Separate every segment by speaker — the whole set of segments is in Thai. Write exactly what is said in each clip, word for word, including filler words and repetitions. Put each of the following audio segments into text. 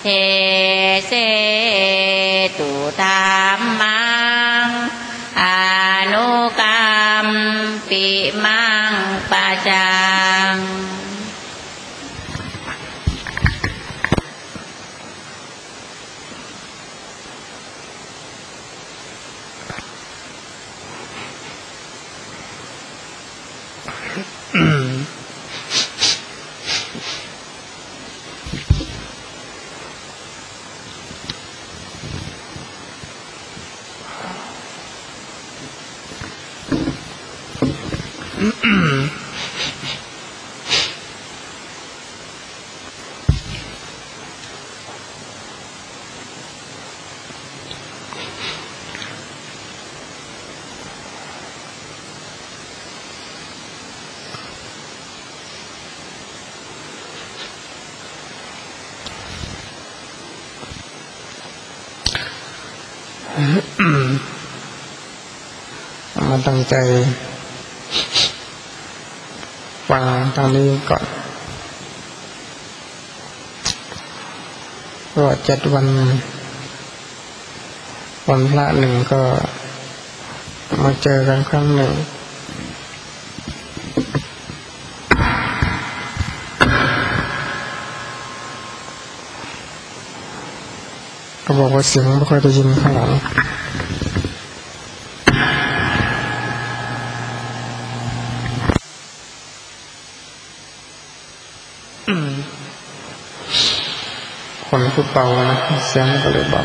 Speaker 1: เทเสตุธรรมังอนุกรรมปิมังปัจจัง
Speaker 2: มาตั้งใจฟังทางนี้ก่อนก็เจ็ดวันวันพระหนึ่งก็มาเจอกันครั้งหนึ่งก็บอกว่าเสียงไม่ค่อยได้ยินข้างหลังคนพูดเบานะเสียงก็เลยเบา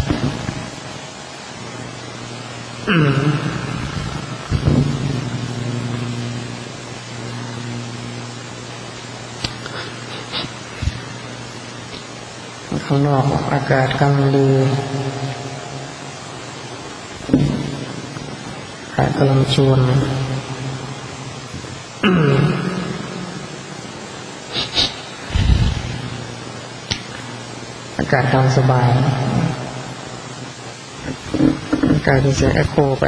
Speaker 2: ข้างนอกอากาศกำลังดีอากาศกำลังชวนอากาศกำลังสบายกลายเป็นเสียงเอ็โคไป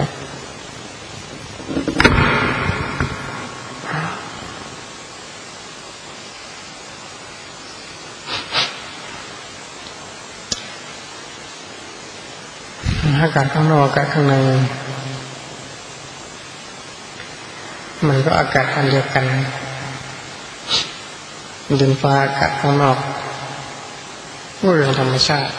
Speaker 2: อากาศข้างนอกอากาศข้างในมันก็อากาศอันเดียวกันดินฟ้าอากาศข้างนอกเรื่องธรรมชาติ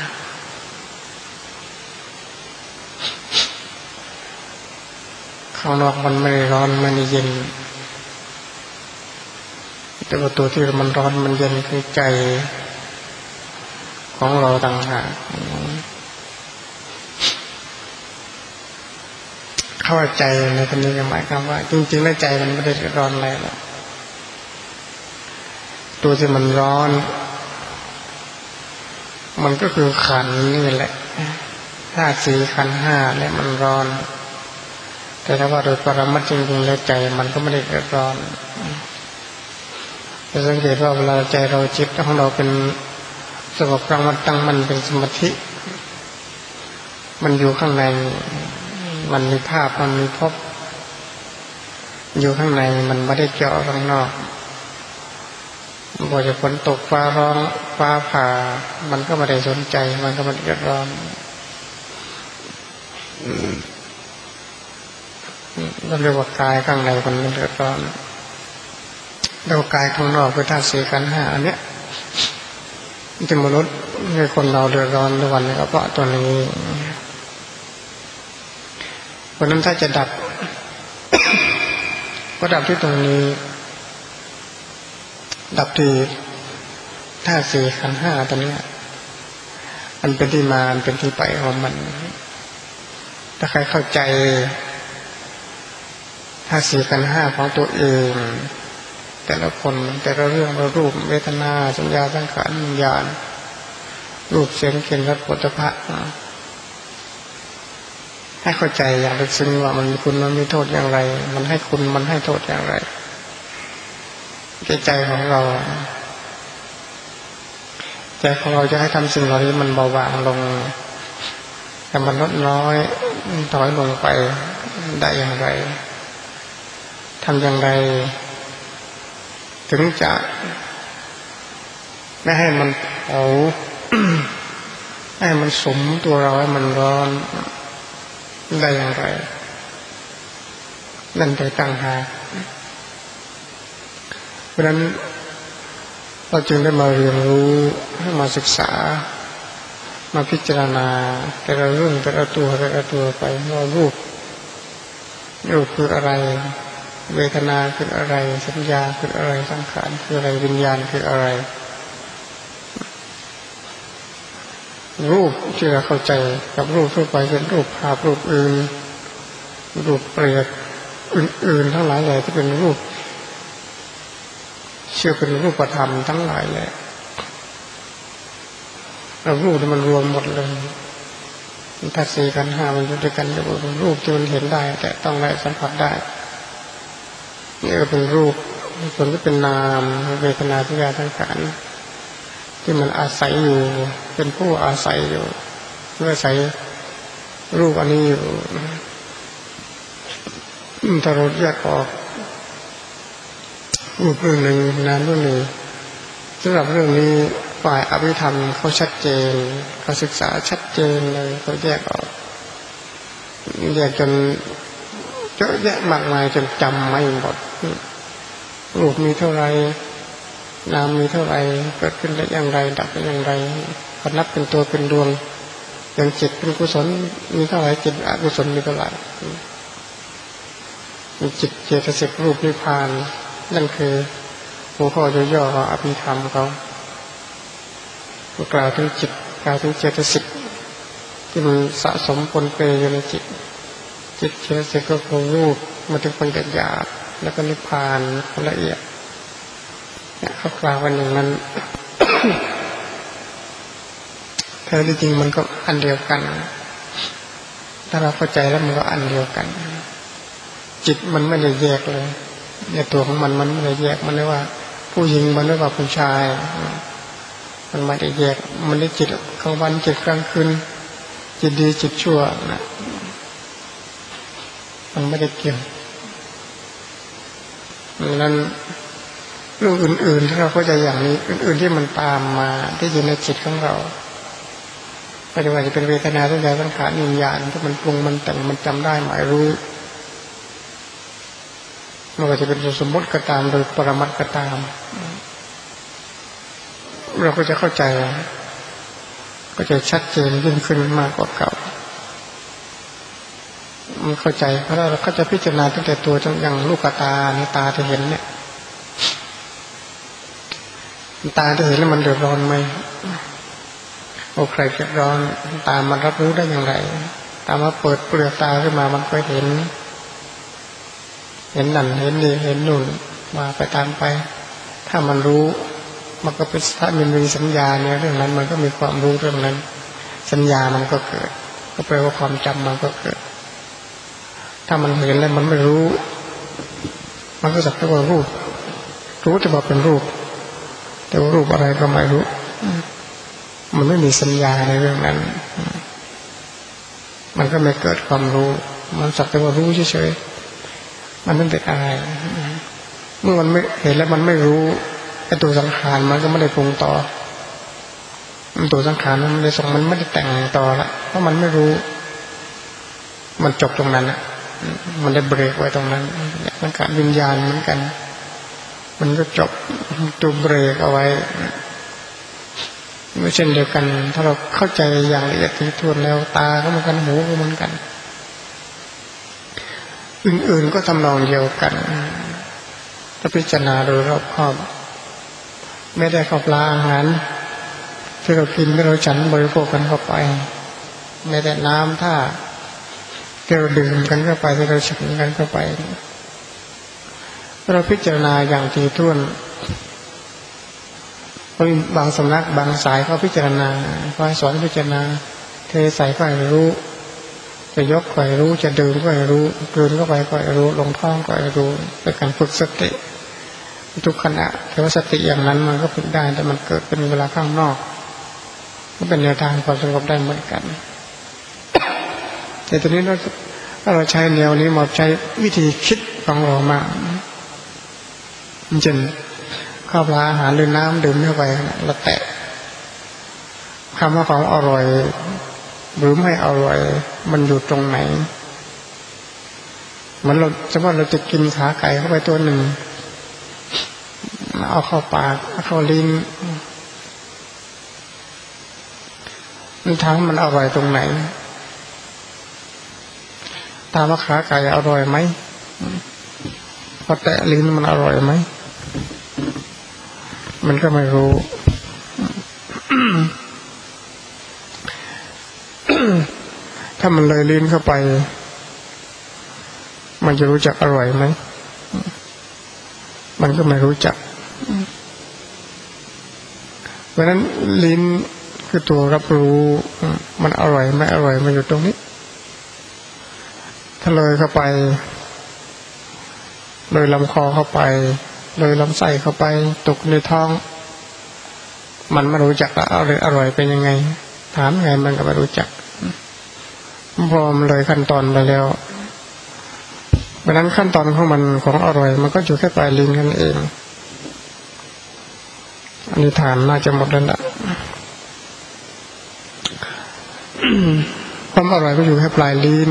Speaker 2: ข้างนอกมันไม่ร้อนไม่เย็นแต่ว่าตัวที่มันร้อนมันเย็นคือใจของเราต่างหากเข้าใจในตรงนี้หมายความว่าจริงๆแล้วใจมันไม่ได้ร้อนอะไรหรอกตัวที่มันร้อนมันก็คือขันนี่แหละธาตุสี่ขันธ์ห้าและมันร้อนแต่ถ้าว่าโดยปรมัตถ์จริงๆแล้วใจมันก็ไม่ได้ร้อนจะสังเกตว่าเวลาใจเราจิตของเราเป็นสงบระมัดตั้งมันเป็นสมาธิมันอยู่ข้างในมันมีภาพมันมีภพอยู่ข้างในมันไม่ได้เจาะข้างนอกพอจะฝนตกฟ้าร้องฟ้าผ่ามันก็ไม่ได้สนใจมันก็ไม่ได้ร้อนเราเรียกว่ากายข้างในมันไม่ได้ร้อนแล้วกายข้างนอกคือธาตุสี่ขันธ์ห้าอันเนี้ยที่มนุษย์ให้คนเราเดือดร้อนทุกวันนี้ก็เพราะตัวนี้เพราะนั้นถ้าจะดับก็ดับที่ตรงนี้ดับที่ธาตุสี่ขันธ์ห้าตัวนี้อันเป็นที่มาอันเป็นที่ไปของมันถ้าใครเข้าใจธาตุสี่ขันธ์ห้าของตัวเองแต่ละคนแต่ละเรื่องละรูปเวทนาสัญญาสังขารวิญญาณรูปเสียงกลิ่นรสโผฏฐัพพะให้เข้าใจอย่างลึกซึ้งว่ามันมีคุณมันมีโทษอย่างไรมันให้คุณมันให้โทษอย่างไรใจของเราใจของเราจะให้ทำสิ่งเหล่านี้มันเบาบางลงแต่มันลดน้อยถอยลงไปได้อย่างไรทำอย่างไรถึงจะไม่ให้มันเผาให้มันสมตัวเราให้มันร้อนได้อย่างไรนั่นแต่ต่างหากเพราะฉะนั้นเราจึงได้มาเรียนรู้ให้มาศึกษามาพิจารณาแต่ละเรื่องแต่ละตัวแต่ละตัวไปว่ารูปรูปคืออะไรเวทนาคืออะไรสัญญาคืออะไรสังขารคืออะไรวิญญาณคืออะไรรูปที่เราเข้าใจกับรูปทั่วไปเป็นรูปภาพรูปอื่นรูปเปรียบอื่นๆทั้งหลายแหล่ที่เป็นรูปเชื่อเป็นรูปธรรมทั้งหลายแหละเรารูปที่มันรวมหมดเลยธาตุสี่ขันธ์ห้ามันอยู่ด้วยกันอยู่เป็นรูปที่มันเห็นได้แต่ต้องได้สัมผัสได้นี่ก็เป็นรูปส่วนที่เป็นนามเวทนาสัญญาสังขารที่มันอาศัยอยู่เป็นผู้อาศัยอยู่เพื่ออาศัยรูปอันนี้อยู่ถ้าเราแยกออกรูปเรื่องหนึ่งนามเรื่องหนึ่งสำหรับเรื่องนี้ฝ่ายอภิธรรมเขาชัดเจนเขาศึกษาชัดเจนเลยเขาแยกออกแยกจนเยอะแยะมากมายจนจำไม่หมดรูปมีเท่าไรนามมีเท่าไรเกิดขึ้นได้อย่างไรดับได้อย่างไรพนับเป็นตัวเป็นดวงอย่างจิตเป็นกุศลมีเท่าไรจิตอกุศลมีเท่าไรมีจิตเจตสิกรูปนิพพานนั่นคือหัวข้อย่อๆของอภิธรรมเขากล่าวถึงจิตกล่าวถึงเจตสิกที่มันสะสมปนเปอยู่ในจิตจิตเจตสิกก็คือรูปมาถึงปัญญาหยาบแล้วก็นิพพานละเอียดเนี่ยเขากล่าวกันอย่างนั้น แท้จริงมันก็อันเดียวกันถ้าเราเข้าใจแล้วมันก็อันเดียวกันจิตมันไม่ได้แยกเลยในตัวของมันมันไม่ได้แยกมันไม่ว่าผู้หญิงมันไม่ว่าผู้ชายมันไม่ได้แยกมันได้จิตกลางวันจิตกลางคืนจิตดีจิตชั่วนะมันไม่ได้เกี่ยวดังนั้นเรื่องอื่นๆที่เราเข้าใจอย่างนี้อื่นๆที่มันตามมาที่อยู่ในจิตของเราไม่ว่าจะเป็นเวทนาสัญญาสังขารวิญญาณที่มันปรุงมันแต่งมันจำได้หมายรู้ไม่ว่าจะเป็นสมมติก็ตามโดยปรมัตถ์ก็ตามเราก็จะเข้าใจก็จะชัดเจนยิ่งขึ้นมากกว่าเก่ามันเข้าใจเพราะเราเขาจะพิจารณาตั้งแต่ตัวจนอย่างลูกตาในตาที่เห็นเนี่ยตาที่เห็นแล้วมันเดือดร้อนไหมโอ้ใครเดือดร้อนตามันรับรู้ได้อย่างไรตามาเปิดเปลือกตาขึ้นมามันก็เห็นเห็นนั่นเห็นนี่เห็นนู่นมาไปตามไปถ้ามันรู้มันก็เป็นถ้ามันมีสัญญาเนี่ยเรื่องนั้นมันก็มีความรู้เรื่องนั้นสัญญามันก็เกิดก็แปลว่าความจำมันก็เกิดถ้ามันเห็นแล้วมันไม่รู้มันก็สักแต่ว่ารูปรู้แต่ว่าเป็นรูปแต่ว่ารูปอะไรก็ไม่รู้มันไม่มีสัญญาในเรื่องนั้นมันก็ไม่เกิดความรู้มันสักแต่ว่ารู้เฉยๆมันไม่เป็นอะไรเมื่อมันไม่เห็นแล้วมันไม่รู้ไอ้ตัวสังขารมันก็ไม่ได้ปรุงต่อตัวสังขารมันไม่ได้ส่งมันไม่ได้แต่งต่อละเพราะมันไม่รู้มันจบตรงนั้นอ่ะมันได้เบรกไว้ตรงนั้นสังขารวิญญาณเหมือนกันมันก็จบตัวเบรกเอาไว้ไม่เช่นเดียวกันถ้าเราเข้าใจอย่างละเอียดถี่ถ้วนแล้วตาก็เหมือนกันหูก็เหมือนกันอื่นๆก็ทำนองเดียวกันถ้าพิจารณาโดยรอบคอบไม่ได้เข้าปลาอาหารที่เรากินที่เราฉันบริโภคกันเข้าไปไม่ได้น้ำท่าที่เราดื่มกันเข้าไปที่เราฉันกันเข้าไปเราพิจารณาอย่างถี่ถ้วนบางสำนักบางสายเขาพิจารณาเขาสอนพิจารณาเทใส่ก็ให้รู้จะยกก็ให้รู้จะดื่มก็ให้รู้กลืนเข้าไปก็ให้รู้ลงท้องก็ให้รู้เป็นการฝึกสติทุกขณะแต่ว่าสติอย่างนั้นมันก็ฝึกได้แต่มันเกิดเป็นเวลาข้างนอกก็เป็นแนวทางความสงบได้เหมือนกันแต่ตอนนี้เราถ้าเราใช้แนวนี้มาใช้วิธีคิดของเรามาเช่นข้าวปลาอาหารหรือน้ำดื่มเข้าไปเราแตะคำว่าของอร่อยหรือไม่อร่อยมันอยู่ตรงไหนมันเราจะว่าเราจะกินขาไก่เข้าไปตัวหนึ่งเอาเข้าปากเอาเข้าลิ้นมันทำมันอร่อยตรงไหนถามว่าขาไก่อร่อยไหมพอแตะลิ้นมันอร่อยไหมมันก็ไม่รู้ ถ้ามันเลยลิ้นเข้าไปมันจะรู้จักอร่อยไหมมันก็ไม่รู้จักเพราะฉะนั้นลิ้นคือตัวรับรู้มันอร่อยไม่อร่อยมันอยู่ตรงนี้ถ้าเลยเข้าไปเลยลำคอเข้าไปเลยลำไส้เข้าไปตกในท้องมันไม่รู้จักอร่อยอร่อยเป็นยังไงถามไงมันก็ไม่รู้จักพอมันเลยขั้นตอนไปแล้วเพราะนั้นขั้นตอนของมันของอร่อยมันก็อยู่แค่ปลายลิ้นกันเองอันนี้ฐานน่าจะหมดแล้วนะความอร่อยก็อยู่แค่ปลายลิ้น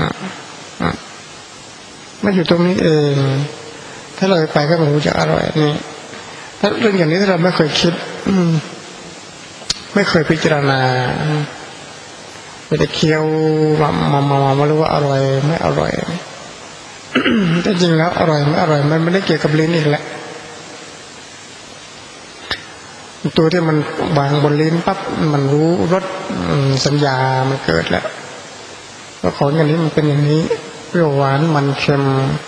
Speaker 2: ไม่อยู่ตรงนี้เองถ้าเลยไปก็ไม่รู้จะอร่อยนี่ถ้าเรื่องอย่างนี้ถ้าเราไม่เคยคิดไม่เคยพิจารณาไม่ได้เคี้ยวมามามามารู้ว่าอร่อยไม่อร่อยแต่จริงแล้วอร่อยไม่อร่อยมันไม่ได้เกี่ยวกับลิ้นอีกแหละตัวที่มันวางบนลิ้นปั๊บมันรู้รสสัญญามันเกิดแล้วว่าของอย่างนี้มันเป็นอย่างนี้เปรี้ยวหวานมันเค็ม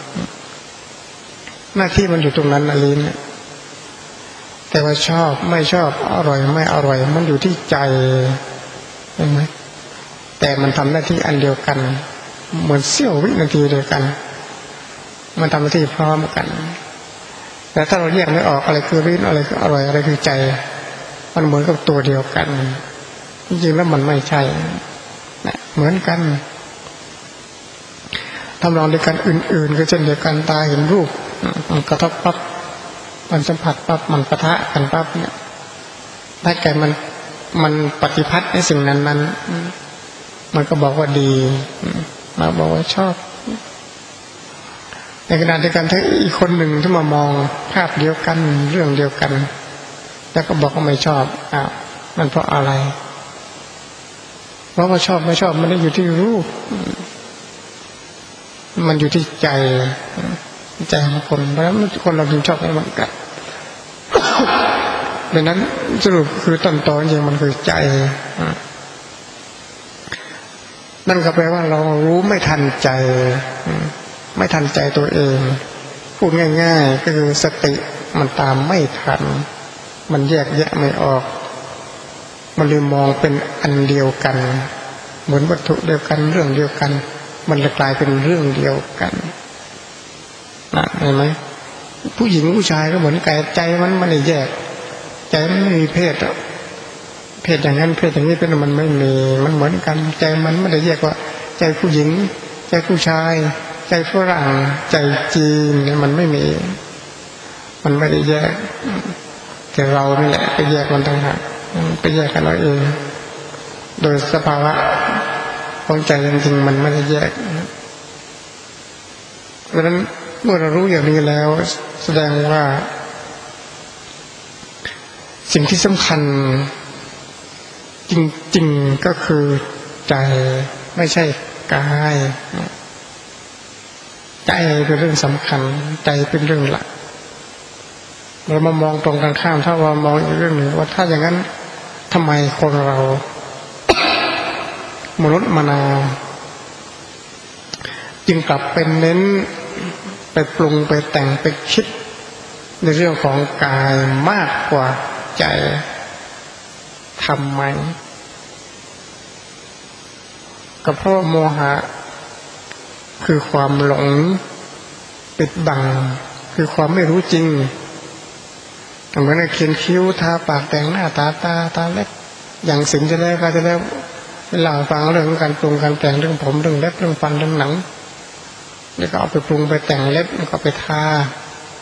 Speaker 2: หน้าที่มันอยู่ตรงนั้นนะลิ้นแต่ว่าชอบไม่ชอบอร่อยไม่อร่อยมันอยู่ที่ใจเห็นไหมแต่มันทำหน้าที่อันเดียวกันเหมือนเสี้ยววินาทีเดียวกันมันทำหน้าที่พร้อมกันแต่ถ้าเราแยกไม่ออกอะไรคือลิ้นอะไรคืออร่อยอะไรคือใจมันเหมือนกับตัวเดียวกันจริงๆแล้วมันไม่ใช่นะเหมือนกันทำลองด้วยกันอื่นๆก็เช่นเดียวกันตาเห็นรูปมันกระทบปั๊บมันสัมผัสปั๊บมันปะทะกันปั๊บเนี่ยถ้าใจมันมันปฏิพัทธ์ในสิ่งนั้นๆมันก็บอกว่าดีมันบอกว่าชอบในขณะเดียวกันถ้าอีกคนหนึ่งที่มามองภาพเดียวกันเรื่องเดียวกันแล้วก็บอกว่าไม่ชอบอ้าวมันเพราะอะไรเพราะว่าชอบไม่ชอบมันไม่ได้อยู่ที่รูปมันอยู่ที่ใจใจของคนเพราะฉะนั้นคนเราถึงชอบไม่เหมือนกันดังนั้นสรุปคือต้นตอจริงมันคือใจนั่นก็แปลว่าเรารู้ไม่ทันใจไม่ทันใจตัวเองพูดง่ายๆก็คือสติมันตามไม่ทันมันแยกแยะไม่ออกมันเลยมองเป็นอันเดียวกันเหมือนวัตถุเดียวกันเรื่องเดียวกันมันเลยกลายเป็นเรื่องเดียวกันนะเห็นไหมผู้หญิงผู้ชายก็เหมือนกันใจมันไม่ได้แยกใจมันไม่มีเพศอ่ะเพศอย่างนั้นเพศอย่างนี้เป็นมันไม่มีมันเหมือนกันใจมันไม่ได้แยกว่าใจผู้หญิงใจผู้ชายใจฝรั่งใจจีนเนี่ยมันไม่มีมันไม่ได้แยกแต่เรานี่แหละไปแยกมันต่างหากไปแยกกันเราเองโดยสภาวะของใจจริงๆมันไม่ได้แยกเพราะฉะนั้นเมื่อเรารู้อย่างนี้แล้วแสดงว่าสิ่งที่สำคัญจริงๆก็คือใจไม่ใช่กายใจเป็นเรื่องสำคัญใจเป็นเรื่องหลักเรามามองตรงกันข้ามถ้าเรามองอีกเรื่องหนึ่งว่าถ้าอย่างนั้นทำไมคนเรามนุษย์มนาจึงกลับเป็นเน้นไปปรุงไปแต่งไปคิดในเรื่องของกายมากกว่าใจทำไมก็เพราะโมหะคือความหลงปิดบังคือความไม่รู้จริงเหมือนเขียนคิ้วทาปากแต่งหน้าตาตาตาเล็บอย่างสิ่งจะได้ก็จะได้เวลาฟังเรื่องการปรุงการแต่งเรื่องผมเรื่องเล็บเรื่องฟันเรื่องหนังแล้วก็เอาไปปรุงไปแต่งเล็บแล้วก็ไปทา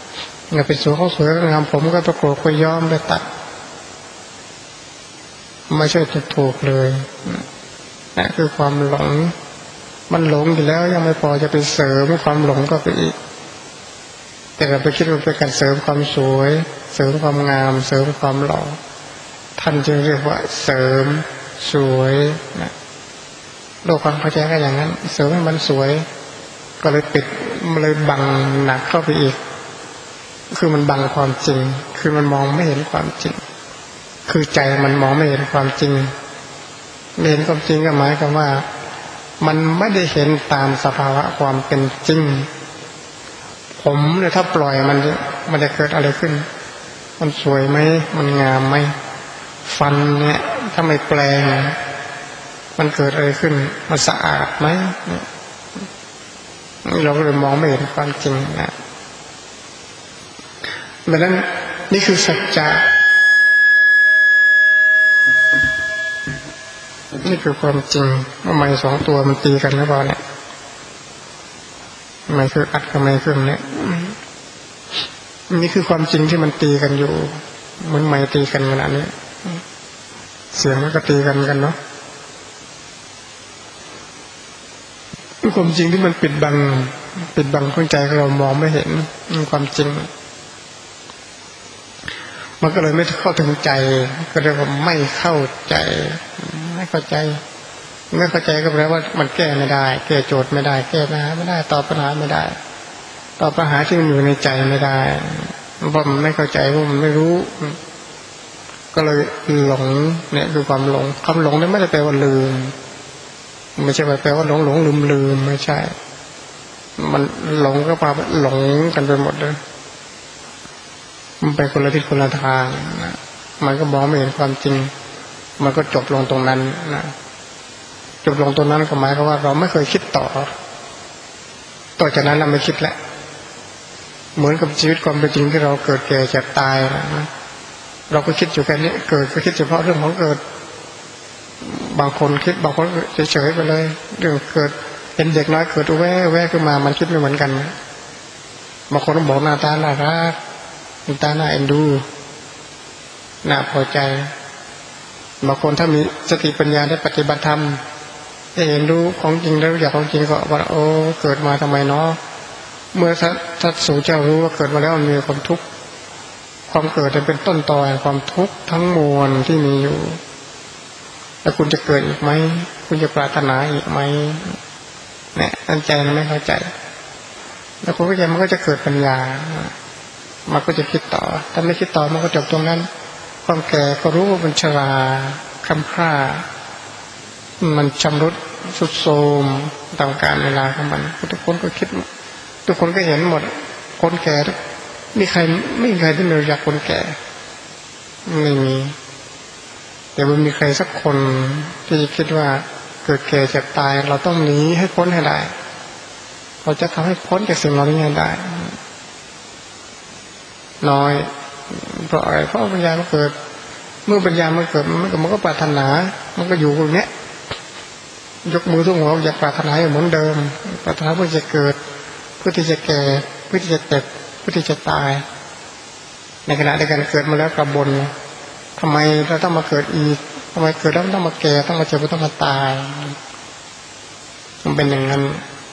Speaker 2: เงาไปสวยเขาสวยก็งามผมก็ไปโกรกไปย้อมไปตัดไม่ใช่ถูกเลยนั่นคือความหลงมันหลงอยู่แล้วยังไม่พอจะไปเสริมความหลงก็ไปอีกแต่เราไปคิดว่าเป็นการเสริมความสวยเสริมความงามเสริมความหล่อท่านจึงเรียกว่าเสริมสวยนะโลกความเข้าใจก็อย่างนั้นเสริมให้มันสวยก็เลยปิดมันเลยบังหนักเข้าไปอีกคือมันบังความจริงคือมันมองไม่เห็นความจริงคือใจมันมองไม่เห็นความจริงไม่เห็นความจริงก็หมายความว่ามันไม่ได้เห็นตามสภาวะความเป็นจริงผมเนี่ยถ้าปล่อยมันมันจะเกิดอะไรขึ้นมันสวยไหมมันงามไหมฟันเนี่ยถ้าไม่แปลงมันเกิดอะไรขึ้นมันสะอาดไหมเราก็เลยมองไม่เห็นความจริงนะดังนั้นนี่คือสัจจะนี่คือความจริงว่าไม้สองตัวมันตีกันหรือเปล่าเนี่ยไม้คืออัดกับไม้ขึ้นเนี่ยนี่คือความจริงที่มันตีกันอยู่เหมือนไม้ตีกันขนาดนี้เสียงมันก็ตีกันกันเนาะคือความจริงที่มันปิดบังปิดบังข้างใจเรามองไม่เห็นความจริงมันก็เลยไม่เข้าถึงใจก็เรียกว่าไม่เข้าใจไม่เข้าใจไม่เข้าใจก็แปลว่ามันแก้ไม่ได้แก้โจทย์ไม่ได้แก้ปัญหาไม่ได้ตอบปัญหาไม่ได้ตอบปัญหาที่มันอยู่ในใจไม่ได้เพราะมันไม่เข้าใจเพราะมันไม่รู้ก็เลยหลงเนี่ยคือความหลงคำหลงนี่ไม่ได้แปลว่าลืมไม่ใช่แปลว่าหลงหลงลืมลืมไม่ใช่มันหลงก็แปลว่าหลงกันไปหมดเลยมันไปคนละทิศคนละทางนะมันก็มองไม่เห็นความจริงมันก็จบลงตรงนั้นนะจบลงตรงนั้นก็หมายความว่าเราไม่เคยคิดต่อต่อจากนั้นเราไม่คิดแล้วเหมือนกับชีวิตความเป็นจริงที่เราเกิดแก่เจ็บตายนะเราก็คิดอยู่แค่นี้เกิดก็คิดเฉพาะเรื่องของเกิดบางคนคิดบางคนเฉยๆไปเลยเรื่องเกิดเป็นเด็กน้อยเกิดแว่แว่ขึ้นมามันคิดไม่เหมือนกันบางคนบอกหน้าตาน่ารักหน้าตาน่าเอ็นดูน่าพอใจบางคนถ้ามีสติปัญญาได้ปฏิบัติธรรมได้เห็นรู้ของจริงแล้วอยากของจริงก็ว่าโอ้เกิดมาทำไมเนาะเมื่อถ้าถ้าสู่เจ้ารู้ว่าเกิดมาแล้วมันมีความทุกข์ความเกิดจะเป็นต้นตอแห่งความทุกข์ทั้งมวลที่มีอยู่แล้วคุณจะเกิดอีกไหมคุณจะปรารถนาอีกไหมเนี่ยอันใจมันไม่เข้าใจแล้วคุณเข้าใจมันก็จะเกิดปัญญามันก็จะคิดต่อถ้าไม่คิดต่อมันก็จบตรงนั้นความแก่ก็รู้ว่ามันชราคำพร่ามันชำรุดทรุดโทรมตามกาลเวลาของมันทุกคนก็คิดทุกคนก็เห็นหมดคนแก่มีใครไม่มีใครที่ไม่รู้จักคนแก่ไม่มีแต่มันมีใครสักคนที่คิดว่าเกิดแก่เจ็บตายเราต้องหนีให้พ้นให้ได้เราจะทำให้พ้นจากสิ่งเหล่านี้ให้ได้น้อยเพราะอะไรเพราะปัญญามันเกิดเมื่อปัญญามันเกิดมันก็มันก็ปรารถนามันก็อยู่ตรงนี้ยกมือทุกหัวอยากปรารถนาเหมือนเดิมปรารถนาเพื่อจะเกิดเพื่อที่จะแก่เพื่อที่จะเจ็บเพื่อที่จะตายในขณะเดียวกันเกิดมาแล้วกระบนทำไมเราต้องมาเกิดอีกทำไมเกิดแล้วต้องมาแก่ต้องมาเจ็บต้องมาตายมันเป็นอย่างนั้น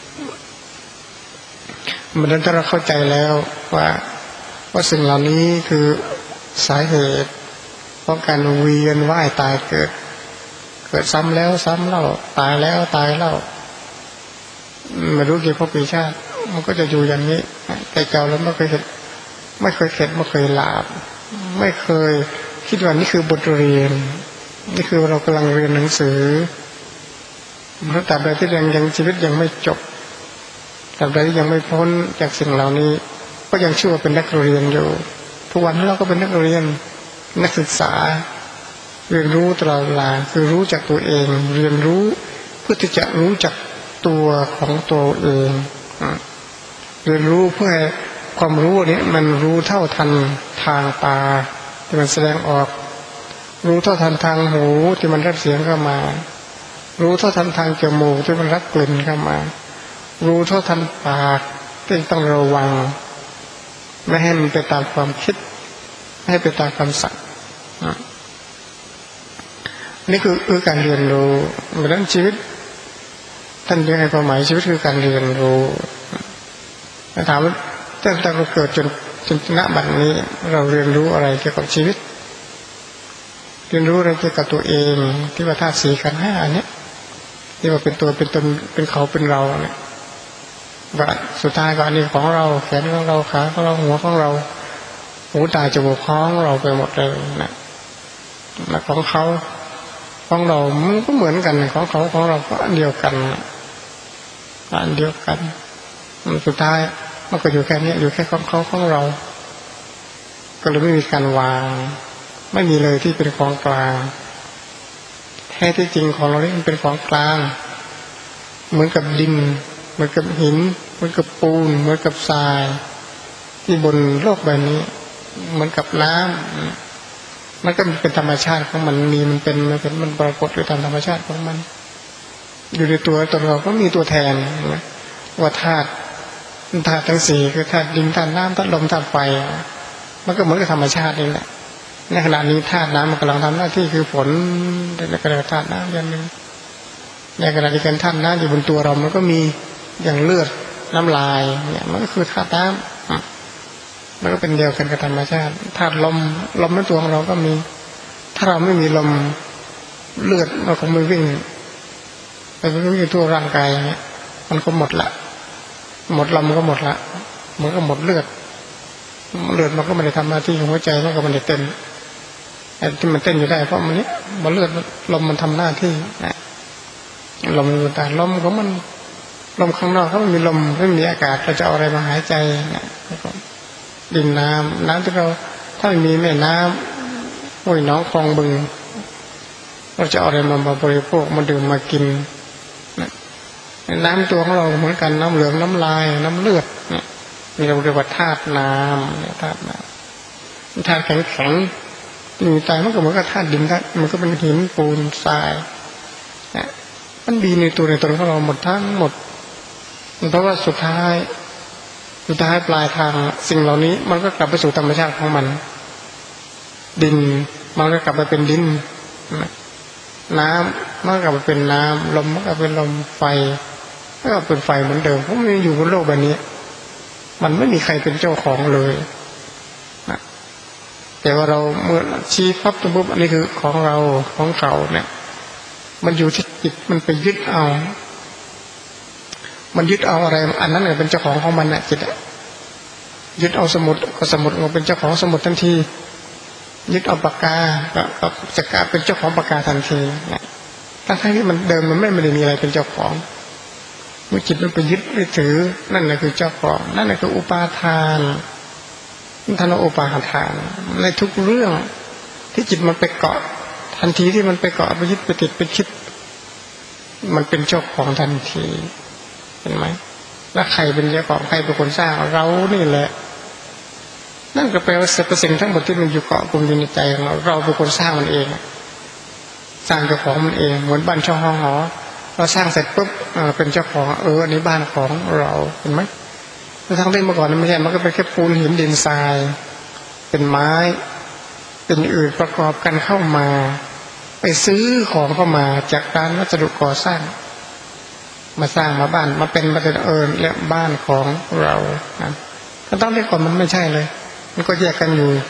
Speaker 2: เมื่อถ้าเราเข้าใจแล้วว่าว่าสิ่งเหล่านี้คือสาเหตุเพราะการเวียนว่ายตายเกิดเกิดซ้ำแล้วซ้ำเล่าตายแล้วตายเล่าไม่รู้กี่พบกี่ชาติมันก็จะอยู่อย่างนี้แต่เจ้าแล้วไม่เคยเห็นไม่เคยเข็ดไม่เคยหลาบไม่เคยคิดว่านี่คือบทเรียนนี่คือเรากำลังเรียนหนังสือเพราะตราบใดที่ยังยังชีวิตยังไม่จบตราบใดที่ยังไม่พ้นจากสิ่งเหล่านี้ก็ยังชื่อว่าเป็นนักเรียนอยู่ทุกวันเราก็เป็นนักเรียนนักศึกษาเรียนรู้ตลอดเวลาคือรู้จักตัวเองเรียนรู้เพื่อที่จะรู้จักตัวของตัวเองเรียนรู้เพื่อความรู้นี้มันรู้เท่าทันทางตาที่มันแสดงออกรู้เท่าทันทางหูที่มันรับเสียงเข้ามารู้เท่าทันทางจมูกที่มันรับกลิ่นเข้ามารู้เท่าทันปากที่ต้องระวังไม่ให้มันไปตามความคิดไม่ให้ไปตามคำสั่งนี่คือคือการเรียนรู้เพราะฉะนั้นชีวิตท่านเรียกให้ความหมายชีวิตคือการเรียนรู้ถามว่าตั้งแต่เราเกิดจนจนณบัดนี้เราเรียนรู้อะไรเกี่ยวกับชีวิตเรียนรู้อะไรเกี่ยวกับตัวเองที่ว่าธาตุสี่ขันธ์ห้าอันนี้ที่ว่าเป็นตัวเป็นตนเป็นเขาเป็นเราเนี่ยว่าสุดท้ายก็อันนี้ของเราแขนของเราขาของเราหัวของเราหูตาจมูกของเราไปหมดเลยนะแล้วของเขาของเรามันก็เหมือนกันของเขาของเราก็อันเดียวกันอันเดียวกันสุดท้ายมันก็อยู่แค่นี้อยู่แค่ของเขาของเราก็เลยไม่มีการวางไม่มีเลยที่เป็นของกลางแท้ที่จริงของเรานี่มันเป็นของกลางเหมือนกับดินเหมือนกับหินเหมือนกับปูนเหมือนกับทรายที่บนโลกใบนี้เหมือนกับน้ำมันก็เป็นธรรมชาติของมันมีมันเป็นมันเป็นมันปรากฏอยู่ตามธรรมชาติของมันอยู่ในตัวตนเราก็มีตัวแทนว่าธาตุธาตุทั้งสี่คือธาตุดินธาตุน้ำธาตุลมธาตุไฟมันก็เหมือนกับธรรมชาตินี่แหละในขณะนี้ธาตุน้ำมันกำลังทำหน้าที่คือฝนในกระดาษธาตุน้ำอย่างหนึ่งในขณะที่การธาตุน้ำอยู่บนตัวเรามันก็มีอย่างเลือดน้ำลายเนี่ยมันก็คือธาตุน้ำมันก็เป็นเดียวกันกับธรรมชาติธาตุลมลมในตัวของเราก็มีถ้าเราไม่มีลมเลือดมันคงไม่วิ่งไปวิ่งอยู่ทั่วร่างกายอย่างเงี้ยมันก็หมดละหมดลมก็หมดละมันก็หมดเลือดเลือดมันก็ไม่ได้ทำหน้าที่ของหัวใจมันก็ไม่ได้เต้นไอ้ที่มันเต้นอยู่ได้เพราะมันนี้มันเลือดลมมันทำหน้าที่นะลมอยู่แต่ลมของมันลมข้างนอกถ้ามันมีลมไม่มีอากาศเราจะเอาอะไรมาหายใจนะดินน้ำน้ำที่เราถ้าไม่มีแม่น้ำห้วยน้องคลองบึงเราจะเอาอะไรมาบริโภคมาดื่มมากินนะน้ำตัวของเราเหมือนกันน้ำเหลืองน้ำลายน้ำเลือดนะมีเราเรียกว่าธาตุน้ำธาตุน้ำธาตุแข็งแข็งอยู่ใจมันก็เหมือนกับธาตุดินธาตุมันก็เป็นหินปูนทรายนะมันมีในตัวในตนของเราหมดทั้งหมดเพราะว่าสุดท้ายสุดท้ายปลายทางสิ่งเหล่านี้มันก็กลับไปสู่ธรรมชาติของมันดินมันก็กลับไปเป็นดินน้ำมันก็กลับไปเป็นน้ำลมมันก็เป็นลมไฟก็เป็นไฟเหมือนเดิมเพราะมันอยู่บนโลกใบนี้มันไม่มีใครเป็นเจ้าของเลยนะแต่ว่าเราเมื่อชี้พับตัวปุ๊บอันนี้คือของเราของเขาเนี่ยมันอยู่ที่จิตมันไปยึดเอามันยึดเอาอะไรอันนั้นเนี่ยเป็นเจ้าของของมันน่ะจิตยึดเอาสมุดก็สมุดมันเป็นเจ้าของสมุดทันทียึดเอาปากกาก็จะกลายเป็นเจ้าของปากกาทันทีนะทั้งๆที่มันเดิมมันไม่ได้มีอะไรเป็นเจ้าของเมื่อจิตมันไปยึดไปถือนั่นแหละคือเจ้าของนั่นแหละคืออุปาทานท่านว่าอุปาทานในทุกเรื่องที่จิตมันไปเกาะทันทีที่มันไปเกาะไปยึดไปติดไปคิดมันเป็นเจ้าของทันทีเห็นไหมแล้วใครเป็นเจ้าของใครเป็นคนสร้างเรานี่แหละนั่นก็แปลว่าสรรพสิ่งทั้งหมดที่มันอยู่เกาะกลุ่มอยู่ในใจของเราเราเป็นคนสร้างมันเองสร้างเจ้าของมันเองเหมือนบ้านช่องห้องหอเราสร้างเสร็จปุ๊บเป็นเจ้าของเอออันนี้บ้านของเราเห็นไหมทั้งที่เมื่อก่อนมันไม่ใช่มันก็เป็นแค่ปูนหินดินทรายเป็นไม้เป็นอื่นประกอบกันเข้ามาไปซื้อของเข้ามาจากร้านวัสดุก่อสร้างมาสร้างมาบ้านมาเป็นมาเป็นเอิญและบ้านของเรานะก็ต้องเรียกก่อนมันไม่ใช่เลยมันก็แยกกันอยู่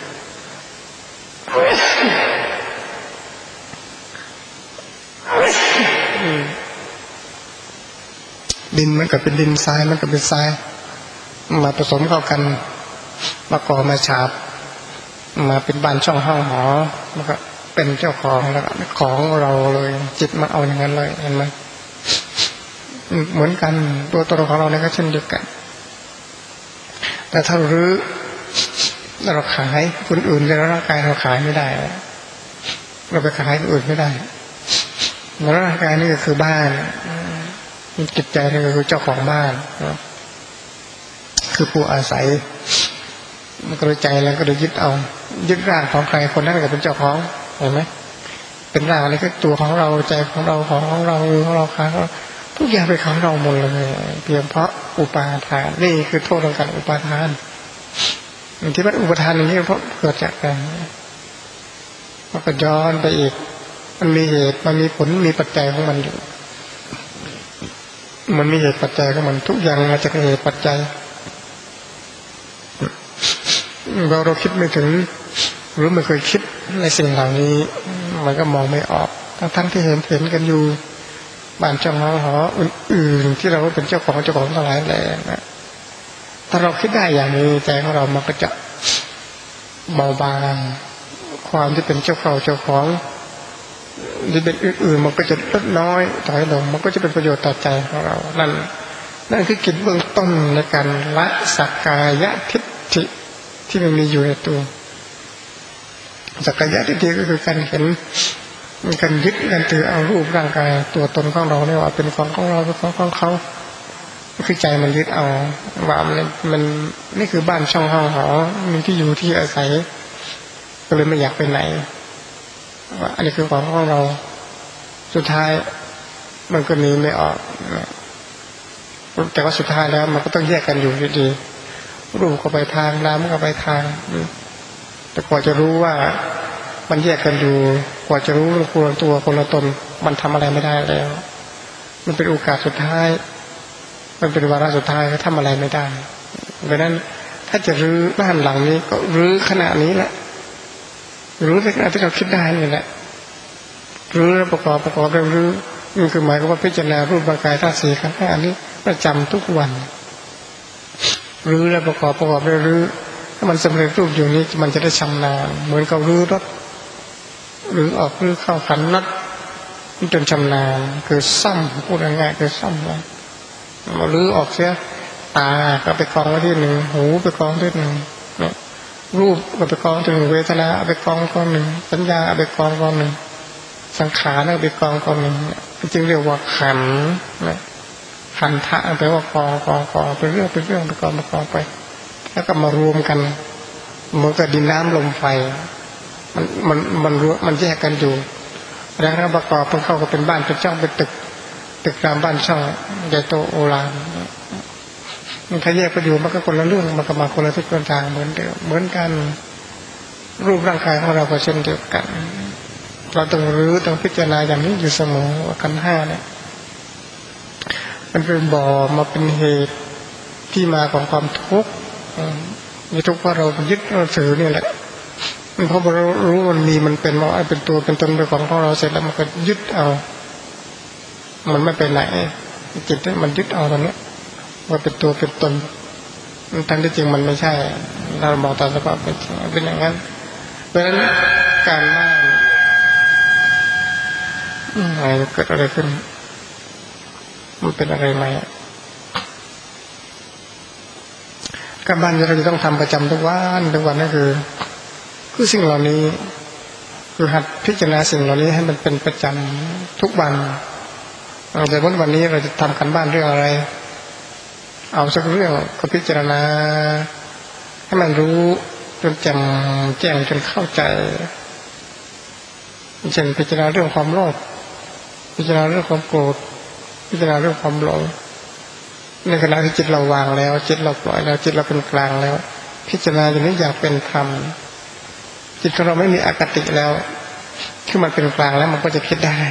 Speaker 2: ดินมันก็เป็นดินทรายมันก็เป็นทรายมาผสมเข้ากันมาก่อมาฉาบมาเป็นบ้านช่องห้องหอมันก็เป็นเจ้าของแล้วก็ของเราเลยจิตมันเอาอย่างนั้นเลยเห็นไหมเหมือนกันตัวตนของเราเนี่ยก็เช่นเดียวกันแต่ถ้ารื้อเราขายคนอื่นในร่างกายเราขายไม่ได้เราไปขายคนอื่นไม่ได้ร่างกายนี่ก็คือบ้านจิตใจนี่ก็คือเจ้าของบ้านคือผู้อาศัยมันก็ใจแล้วก็เลยยึดเอายึดร่างของใครคนนั้นก็เป็นเจ้าของเห็นไหมเป็นร่างอะไรก็ตัวของเราใจของเราของเราของเราขาเราทุกอย่างเป็นของเราหมดเลยเพียงเพราะอุปาทานนี่คือโทษของการอุปาทานที่มันอุปาทานอย่างนี้เพราะเกิดจากการมันก็ย้อนไปอีกมันมีเหตุมันมีผลมีปัจจัยของมันอยู่มันมีเหตุปัจจัยของมันทุกอย่างมาจากเหตุปัจจัยเราเราคิดไม่ถึงหรือไม่เคยคิดในสิ่งเหล่านี้มันก็มองไม่ออกทั้งทั้งที่เห็นเห็นกันอยู่บ้านช่องหออื่นๆที่เราเป็นเจ้าของเจ้าของทั้งหลายแหล่นะถ้าเราคิดได้อย่างนี้ใจของเรามันก็จะเบาบางความที่เป็นเจ้าของเจ้าของที่เป็นอื่นๆมันก็จะลดน้อยถอยลงมันก็จะเป็นประโยชน์ต่อใจของเรานั่นนั่นคือกิจเบื้องต้นในการละสักกายทิฏฐิที่มันมีอยู่ในตัวสักกายทิฏฐิก็คือการเห็นการยึดการถือเอารูปร่างกายตัวตนของเราเนี่ยว่าเป็นของของเราเป็นของของเขาคือใจมันยึดเอาว่ามันมันนี่คือบ้านช่องห้องหอมีที่อยู่ที่อาศัยก็เลยไม่อยากไปไหนว่าอันนี้คือของของเราสุดท้ายมันก็หนีไม่ออกแต่ว่าสุดท้ายแล้วมันก็ต้องแยกกันอยู่ดีๆรูปก็ไปทางน้ำก็ไปทางแต่กว่าจะรู้ว่ามันแยกกันอยู่กว่าจะรู้คนละตัวคนละตนมันทำอะไรไม่ได้แล้วมันเป็นโอกาสสุดท้ายมันเป็นวาระสุดท้ายก็ทำอะไรไม่ได้เพราะนั้นถ้าจะรื้อบ้านหลังนี้ก็รื้อขณะนี้แหละรื้อในขณะที่เราคิดได้นี่แหละรื้อแล้วประกอบประกอบแล้วรื้อนี่คือหมายความว่าพิจารณารูปร่างกายธาตุสี่ขันธ์ห้านี้ประจำทุกวันรื้อแล้วประกอบประกอบแล้วรื้อถ้ามันสำเร็จรูปอยู่นี้มันจะได้ชำนาญเหมือนกับรื้อรถหรือออกรื้อเข้าขันนัดจนชำนาญคือซ่อมพูดง่ายๆคือซ่อมมันมารื้อออกเสียตาก็ไปกองไว้ที่หนึ่งหูไปกองที่หนึ่งรูปก็ไปกองที่หนึ่งเวทนาไปกองกองหนึ่งสัญญาไปกองกองหนึ่งสังขารไปกองกองหนึ่งจึงเรียกว่าขันธ์ขันธะแปลว่ากองกองกองเป็นเรื่องเป็นเรื่องไปกองไปกองไปแล้วก็มารวมกันเหมือนกับดินน้ำลมไฟมันมันมันรู้มันแยกกันอยู่แล้วถ้าประกอบมันเข้าก็เป็นบ้านเป็นช่องเป็นตึกตึกรามบ้านช่องใหญ่โตโอฬารมันถ้าแยกไปอยู่มันก็คนละเรื่องมันก็มาคนละทิศคนละทางเหมือนเดิมเหมือนกันรูปร่างกายของเราก็เช่นเดียวกันเราต้องรู้ต้องพิจารณาอย่างนี้อยู่เสมอว่าขันธ์ห้าเนี่ยมันเป็นบ่อมาเป็นเหตุที่มาของความทุกข์มีทุกข์เพราะเรายึดเราถือนี่แหละเพราะเรารู้มันมีมันเป็นว่าเป็นตัวเป็นตนเป็นของของเราเสร็จแล้วมันก็ยึดเอามันไม่ไปไหนจิตมันยึดเอาตรงนี้ว่าเป็นตัวเป็นตนทั้งที่จริงมันไม่ใช่เราบอกตามสภาพเป็นเป็นอย่างนั้นเพราะฉะนั้นการนั่งอะไรเกิดอะไรขึ้นมันเป็นอะไรไหมการบ้านที่เราจะต้องทำประจำทุกวันทุกวันนั่นคือคือสิ่งเหล่านี้คือหัดพิจารณาสิ่งเหล่านี้ให้มันเป็นประจำทุกวันแต่วันวันนี้เราจะทำกันบ้านเรื่องอะไรเอาสักเรื่องก็พิจารณาให้มันรู้จนแจ่มแจ้งจนเข้าใจเช่นพิจารณาเรื่องความโลภพิจารณาเรื่องความโกรธพิจารณาเรื่องความหลงในขณะที่จิตเราวางแล้วจิตเราปล่อยแล้วจิตเราเป็นกลางแล้วพิจารณาอย่างนี้อย่างเป็นธรรมจิตของเราไม่มีอคติแล้วคือมันเป็นกลางแล้วมันก็จะคิดได้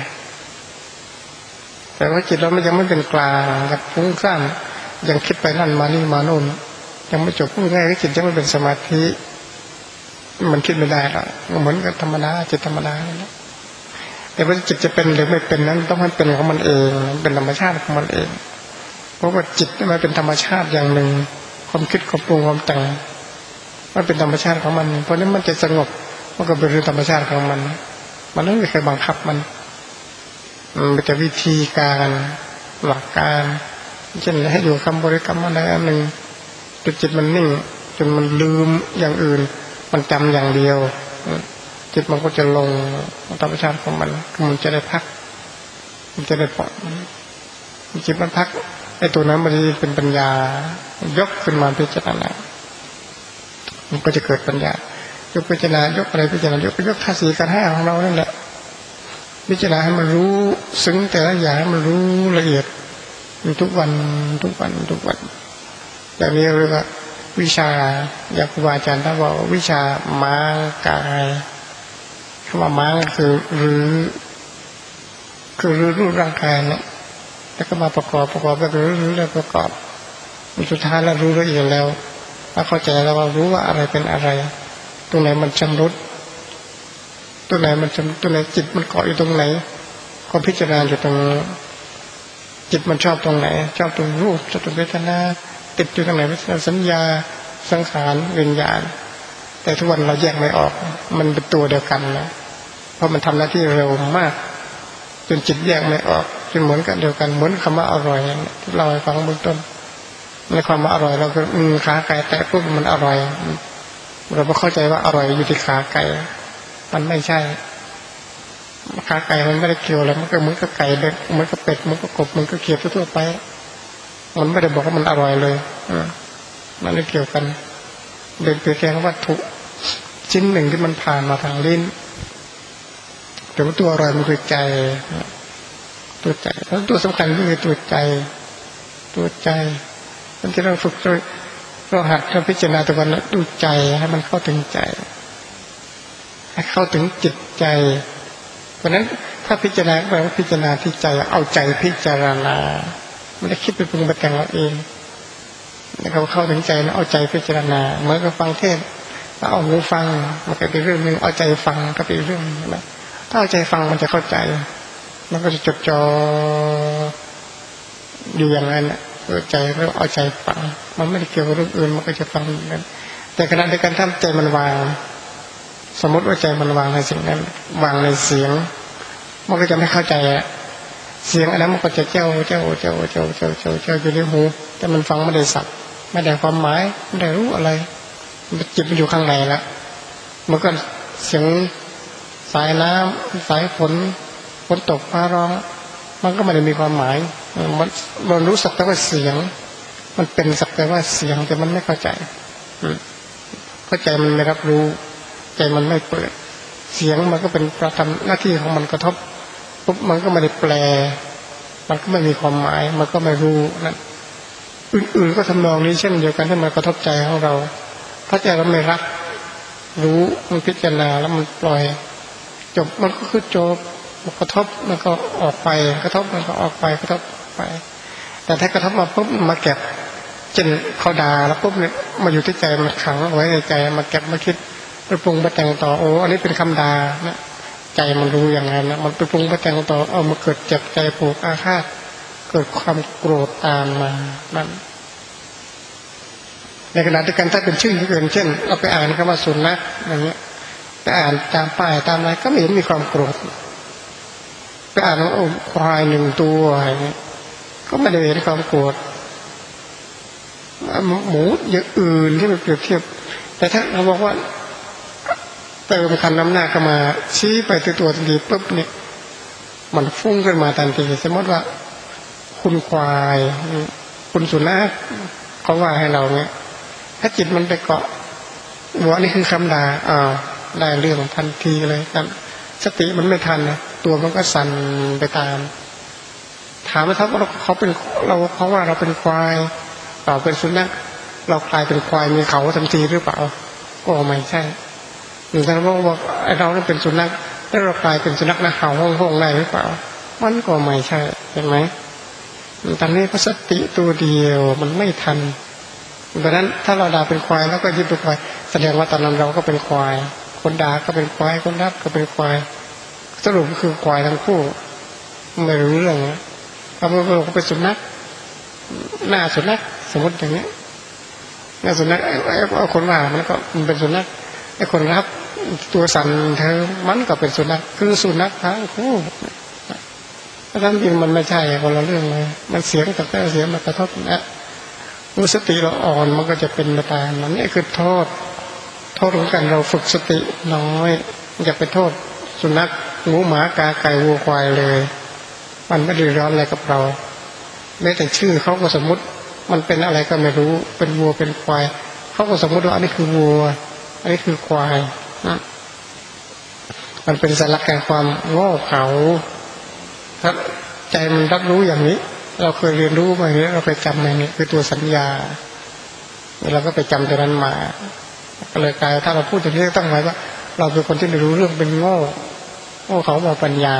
Speaker 2: แต่ว่าจิตเราไม่ยังไม่เป็นกลางกับฟุ้งซ่านยังคิดไปนั่นมานี่มาโน่นยังไม่จบพูดง่ายก็จิตยังไม่เป็นสมาธิมันคิดไม่ได้หรอกเหมือนกับธรรมดาจิตธรรมดาแต่ว่าจิตจะเป็นหรือไม่เป็นนั้นต้องให้เป็นของมันเองเป็นธรรมชาติของมันเองเพราะว่าจิตมันเป็นธรรมชาติอย่างหนึ่งความคิดความปรุงความแต่งมันเป็นธรรมชาติของมันเพราะนั้นมันจะสงบมันก็เป็นเรื่องธรรมชาติของมันมันไม่มีใครบังคับมันมันจะวิธีการหลักการเช่นให้อยู่คำบริกรรมอะไรอันหนึ่งจนจิตมันนิ่งจนมันลืมอย่างอื่นมันจำอย่างเดียวจิตมันก็จะลงธรรมชาติของมันมันจะได้พักมันจะได้ปล่อยจิตมันพักไอ้ตัวนั้นมันจะเป็นปัญญายกขึ้นมาพิจารณามันก็จะเกิดปัญญายกพิจารณายกอะไรพิจารณายกยกธาตุสี่ขันธ์ห้าของเรานั่นแหละพิจารณาให้มันรู้ซึ้งแต่ละอย่างให้มันรู้ละเอียดทุกวันทุกวันทุกวันอย่างนี้เรียกว่าวิชาอย่างครูบาอาจารย์ท่านบอกวิชาม้างกายคำว่าม้างคือหรือคือรู้รู้ร่างกายเนี่ยแล้วก็มาประกอบประกอบแล้วรู้รู้แล้วประกอบสุดท้ายเรารู้ละเอียดแล้วถ้าเข้าใจแล้วเรารู้ว่าอะไรเป็นอะไรตรงไหนมันชำรุดตัวไหนมันตัวไหนจิตมันเกาะอยู่ตรงไหนก็พิจารณาอยู่ตรงจิตมันชอบตรงไหนชอบตรงรูปชอบตรงเวทนาติดอยู่ตรงไหนสัญญาสังขารวิญญาณแต่ทุกวันเราแยกไม่ออกมันเป็นตัวเดียวกันนะเพราะมันทำหน้าที่เร็วมากจนจิตแยกไม่ออกจนเหมือนกันเดียวกันเหมือนคำว่าอร่อยที่เราให้ฟังเบื้องต้นในความว่าอร่อยเราก็อืมขาไก่แต่ปุ๊บมันอร่อยเราไม่เข้าใจว่าอร่อยอยู่ที่ขาไก่มันไม่ใช่ขาไก่มันไม่ได้เกี่ยวอะไรมันก็เหมือนกับไก่เด็กเหมือนกับเป็ดเหมือนกับกบมันก็เกี่ยวทั่วไปมันไม่ได้บอกว่ามันอร่อยเลยมันไม่เกี่ยวกันเป็นเพียงแค่วัตถุชิ้นหนึ่งที่มันผ่านมาทางลิ้นแต่ว่าตัวอร่อยมันคือใจตัวใจแล้วตัวสำคัญก็คือตัวใจตัวใจมันที่เราฝึกเราหัดเราพิจารณาตัววันดูใจให้มันเข้าถึงใจให้เข้าถึงจิตใจเพราะนั้นถ้าพิจารณาแปลว่าพิจารณาที่ใจเอาใจพิจารณาไม่ได้คิดไปปรุงไปแต่งเราเองแล้วเขาเข้าถึงใจแล้วเอาใจพิจารณาเมื่อเราฟังเทศแล้วเอาหูฟังมันก็เป็นเรื่องนึงเอาใจฟังก็เป็นเรื่องนึงนะถ้าเอาใจฟังมันจะเข้าใจมันก็จะจดจ่ออยู่อย่างนั้นนะใจแล้วเอาใจฟังมันไม่ได้เกี่ยวกับเรื่องอื่นมันก็จะฟังอย่างนั้นแต่ขณะเดียวกันถ้าใจมันวางสมมติว่าใจมันวางในสิ่งนั้นวางในเสียงมันก็จะไม่เข้าใจอะเสียงอันนั้นมันก็จะเจ้าเจ้าเจ้าเจ้าเจ้าเจ้าเจ้าอยู่ในหูแต่มันฟังไม่ได้สับไม่ได้ความหมายไม่ได้รู้อะไรมันจิตมันอยู่ข้างในแล้วมันก็เสียงสายน้ำสายฝนฝนตกฟ้าร้องมันก็ไม่ได้มีความหมายมันมันรู้สักแต่ว่าเสียงมันเป็นสักแต่ว่าเสียงแต่มันไม่เข้าใจเข้าใจมันไม่รับรู้ใจมันไม่เปิดเสียงมันก็เป็นประทำหน้าที่ของมันกระทบปุ๊บมันก็ไม่ได้แปลมันก็ไม่มีความหมายมันก็ไม่รู้นั่นอื่นๆก็ทำนองนี้เช่นเดียวกันที่มันกระทบใจของเราถ้าใจเราไม่รับรู้มันพิจารณาแล้วมันปล่อยจบมันก็คือจบมันกระทบมันก็ออกไปกระทบมันก็ออกไปกระทบไปแต่ถ้ากระทบมาปุ๊บมาเก็บจนเขาด่าแล้วปุ๊บเนี่ยมาอยู่ที่ใจมันขังไว้ในใจมาเก็บมาคิดไปปรุงไปแต่งต่อโอ้อันนี้เป็นคำด่านะใจมันรู้อย่างนั้นนะมันไปปรุงไปแต่งต่อเอามาเกิดเจ็บใจผูกอาฆาตเกิดความโกรธตามมานั่นในขณะที่กันถ้าเป็นชื่อที่อื่นเช่นเราไปอ่านคำว่าสุนัขอย่างเงี้ยไปอ่านตามป้ายตามอะไรก็ไม่เห็นมีความโกรธไปอ่านว่าโอ้ควายหนึ่งตัวอะไรเงี้ยก็ไม่ได้เห็นความโกรธหมูอย่างอื่นที่มันเปรียบเทียบแต่ถ้าเราบอกว่าเติมคันน้ำหน้าเข้ามาชี้ไปที่ตัวทันทีปุ๊บเนี่ยมันฟุ้งขึ้นมาทันทีสมมติว่าคุณควายคุณสุนัขเขาว่าให้เราเนี่ยถ้าจิตมันไปเกาะหัวนี่คือคำด่าอ่าได้เรื่องทันทีเลยครับสติมันไม่ทันนะตัวมันก็สั่นไปตามถามว่าถ้าเขาเป็นเราเขาว่าเราเป็นควายเราเป็นสุนัขเรากลายเป็นควายมีเขาทันทีหรือเปล่าก็ไม่ใช่หรือถ้าเราบอกไอ้เราเป็นสุนัขแล้วเรากลายเป็นสุนัขนะเขาห้องห้องได้หรือเปล่ามันก็ไม่ใช่เห็นไหมตอนนี้ก็สติตัวเดียวมันไม่ทันดังนั้นถ้าเราด่าเป็นควายแล้วก็ยึดเป็นควายแสดงว่าตอนนั้นเราก็เป็นควายคนด่าก็เป็นควายคนรับก็เป็นควายสรุปก็คือควายทั้งคู่ไม่รู้เรื่องนะถ้าเราก็เป็นสุนัขหน้าสุนัขสมมติอย่างนี้หน้าสุนัขไอ้คนว่ามันก็มันเป็นสุนัขไอ้คนรับตัวสั่นเธอมันก็เป็นสุนัขคือสุนัขทั้งคู่เพราะฉะนั้นจริงมันไม่ใช่คนละเรื่องเลยมันเสียงกับแต่เสียงมันกระทบนะรู้สติเราอ่อนมันก็จะเป็นไปตามนั้นนี่คือโทษโทษของการเราฝึกสติน้อยอย่าไปโทษสุนัขหมูหมากาไก่วัวควายเลยมันไม่ได้ร้อนอะไรกับเราแม้แต่ชื่อเขาก็สมมุติมันเป็นอะไรก็ไม่รู้เป็นวัวเป็นควายเขาก็สมมุติว่าอันนี้คือวัวอันนี้คือควายนะมันเป็นสัญลักษณ์แห่งความโง่เขลาถ้าใจมันรับรู้อย่างนี้เราเคยเรียนรู้มาอย่างนี้เราไปจำมาอย่างนี้คือตัวสัญญาเราก็ไปจำตัวนั้นมาก็เลยกลายถ้าเราพูดอย่างนี้ต้องหมายว่าเราเป็นคนที่ไม่รู้เรื่องเป็นโง่โง่เขาบอกปัญญา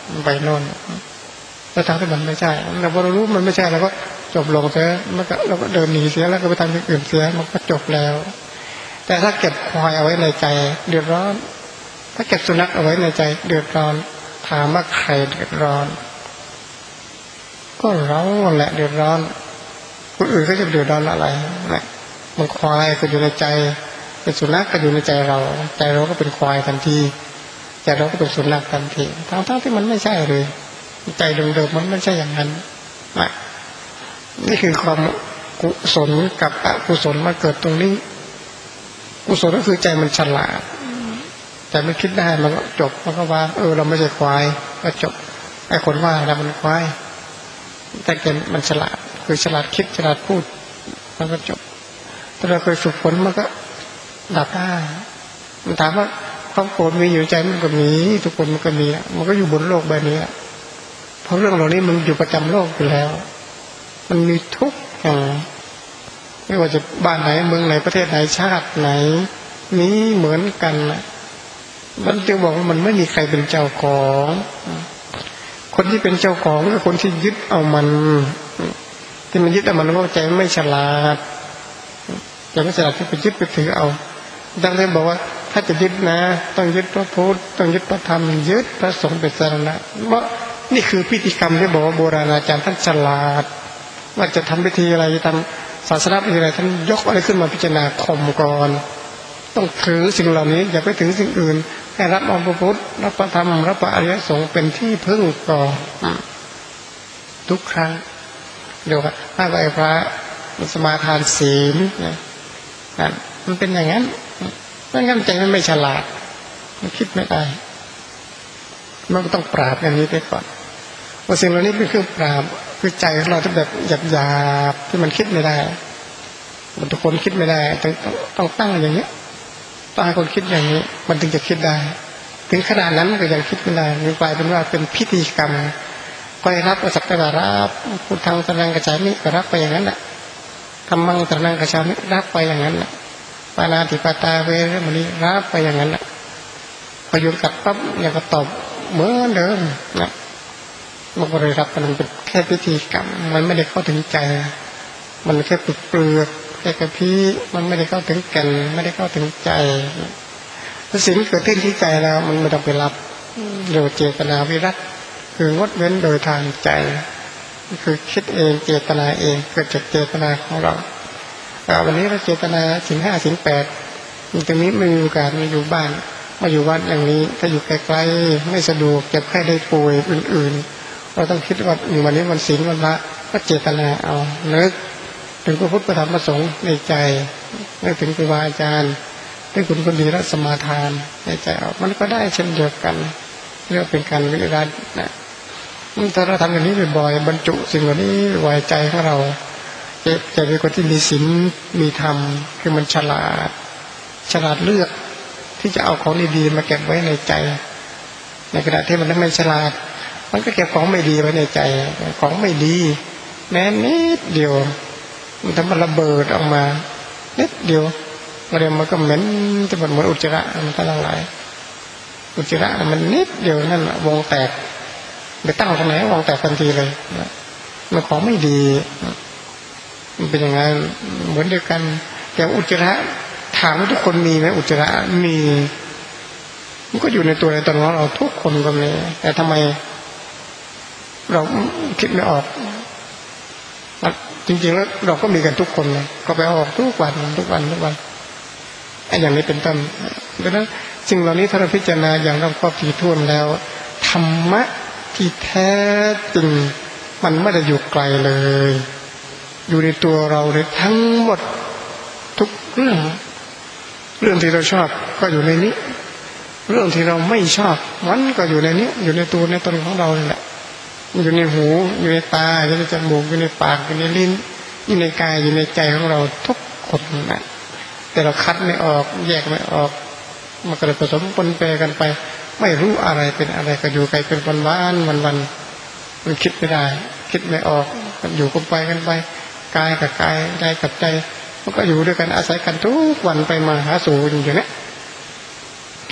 Speaker 2: ไปโน่นแล้วทางที่มันไม่ใช่เราพอเรารู้มันไม่ใช่เราก็จบลงเสียมันก็เราก็เดินหนีเสียแล้วก็ไปทำอย่างอื่นเสียมันก็จบแล้วแต่ถ้าเก็บควายเอาไว้ในใจเดือดร้อนถ้าเก็บสุนัขเอาไว้ในใจเดือดร้อนถามว่าใครเดือดร้อนก็เราแหละเดือดร้อนคนอื่นเขาจะเดือดร้อนอะไรนะมันควายก็อยู่ในใจเป็นสุนัขก็อยู่ในใจเราใจเราก็เป็นควายทันทีใจเราก็เป็นสุนัขทันทีทั้งๆที่มันไม่ใช่เลยใจเดิมๆมันไม่ใช่อย่างนั้นนะนี่คือความกุศลกับอกุศลมาเกิดตรงนี้กุศลก็คือใจมันฉลาดใจมันคิดได้มันก็จบมันก็ว่าเออเราไม่ใช่ควายก็จบไอ้คนว่าเรามันควายแต่เกณฑ์มันฉลาดคือฉลาดคิดฉลาดพูดมันก็จบถ้าเราเคยฝึกฝนมันก็ดับได้มันถามว่าความโกรธมีอยู่ใจมันก็มีทุกคนมันก็มีมันก็อยู่บนโลกใบนี้เพราะเรื่องเหล่านี้มันอยู่ประจำโลกอยู่แล้วมันมีทุกอย่างไม่ว่าจะบ้านไหนเมืองไหนประเทศไหนชาติไหนนี้เหมือนกันนะมันจะบอกว่ามันไม่มีใครเป็นเจ้าของคนที่เป็นเจ้าของคือคนที่ยึดเอามันที่มันยึดเอามันเพราะใจไม่ฉลาดใจไม่ฉลาดที่ไปยึดไปถือเอาดังนั้นบอกว่าถ้าจะยึดนะต้องยึดพระพุทธต้องยึดพระธรรมยึดพระสงฆ์เป็นสรณะเพราะนี่คือพิธีกรรมที่บอกว่าโบราณอาจารย์ท่านฉลาดว่าจะทำพิธีอะไรจะทำศาสนาพิธีอะไรท่านยกอะไรขึ้นมาพิจารณาข่มก่อนต้องถือสิ่งเหล่านี้อย่าไปถือสิ่งอื่นให้รับเอาพระพุทธรับพระธรรมรับพระอริยสงฆ์เป็นที่พึ่งก่อนทุกครั้งเดี๋ยวถ้าไหว้พระสมาทานศีลนะมันเป็นอย่างนั้นไม่งั้นใจมันไม่ฉลาดมันคิดไม่ได้มันก็ต้องปราบอย่างนี้ไปก่อนว่าสิ่งเหล่านี้เป็นเครื่องปราบคือใจของเราที่แบบหยาบๆที่มันคิดไม่ได้มันทุกคนคิดไม่ได้ต้องต้องตั้งอย่างนี้ต้องให้คนคิดอย่างนี้มันถึงจะคิดได้ถึงขนาดนั้นก็ยังคิดไม่ได้มันกลายเป็นว่าเป็นพิธีกรรมก็รับก็สักแต่ว่ารับพุทธังสรณังคัจฉามิก็รับไปอย่างนั้นแหละธัมมังสรณังคัจฉามิรับไปอย่างนั้นแหละปานาติปาตาเวรมณีรับไปอย่างนั้นแหละพอโยนกลับปั๊บอย่างก็ตอบเหมือนเดิมนะมันก็เลยรับมันเป็นแค่พิธีกรรมมันไม่ได้เข้าถึงใจมันแค่ปลุกเปลือกแค่กระพี้มันไม่ได้เข้าถึงแก่นไม่ได้เข้าถึงใจถ้าสิ่งเกิดขึ้นที่ใจแล้วมันไม่ต้องไปรับโดยเจตนาวิรัตคืองดเว้นโดยทางใจคือคิดเองเจตนาเองเกิดจากเจตนาของเราวันนี้เราเจตนาสินห้าสินแปดตรงนี้ไม่มีโอกาสมาอยู่บ้านมาอยู่วัดอย่างนี้ถ้าอยู่ไกลๆไม่สะดวกเจ็บไข้ได้ป่วยอื่นๆเราต้องคิดว่าวันนี้วันศีลวันพระก็เจตนาเอานึกถึงพระพุทธพระธรรมพระสงฆ์ในใจนึกถึงครูบาอาจารย์นึกถึงคนดีและสมาทานในใจเอามันก็ได้เช่นเดียวกันเรียกเป็นการวิรัตนะถ้าเราทำอย่างนี้บ่อยๆบรรจุสิ่งเหล่านี้ไว้ใจของเราจะจะเป็นคนที่มีศีลมีธรรมคือมันฉลาดฉลาดเลือกที่จะเอาของดีๆมาเก็บไว้ในใจในขณะที่มันไม่ฉลาดมันก็เก็บของไม่ดีไว้ในใจของไม่ดีแม้นิดเดียวมันทำมันระเบิดออกมานิดเดียวเดี๋ยวมันก็เหม็นจะเหมือนอุจจาระมันก็ละลายอุจจาระมันนิดเดียวนั่นวงแตกไปตั้งตรงไหนวงแตกทันทีเลยมันของไม่ดีมันเป็นอย่างนั้นเหมือนเดียวกันแต่อุจจาระถามว่าทุกคนมีไหมอุจจาระมีมันก็อยู่ในตัวในตนของเราทุกคนก็มีแต่ทำไมเราคิดไม่ออกจริงๆแล้วเราก็มีกันทุกคนเลยก็ไปออกทุกวันทุกวันทุกวันไอ้อย่างนี้เป็นต้นดังนั้นสิ่งเหล่านี้ถ้าเราพิจารณาอย่างรอบคอบถี่ถ้วนแล้วธรรมะที่แท้จริงมันไม่ได้อยู่ไกลเลยอยู่ในตัวเราเลยทั้งหมดทุกเรื่องเรื่องที่เราชอบก็อยู่ในนี้เรื่องที่เราไม่ชอบมันก็อยู่ในนี้อยู่ในตัวในตนของเราแหละอยู่ในหูอยู่ในตาอยู่ในจมูกอยู่ในปากอยู่ในลิ้นอยู่ในกายอยู่ในใจของเราทุกคนนะแต่เราคัดไม่ออกแยกไม่ออกมันก็เลยผสมปนเปกันไปไม่รู้อะไรเป็นอะไรก็อยู่ไปเป็นวันวันวันวันมันคิดไม่ได้คิดไม่ออกมันอยู่กันไปกันไปกายกับกายใจกับใจมันก็อยู่ด้วยกันอาศัยกันทุกวันไปมาหาสู่อย่างนี้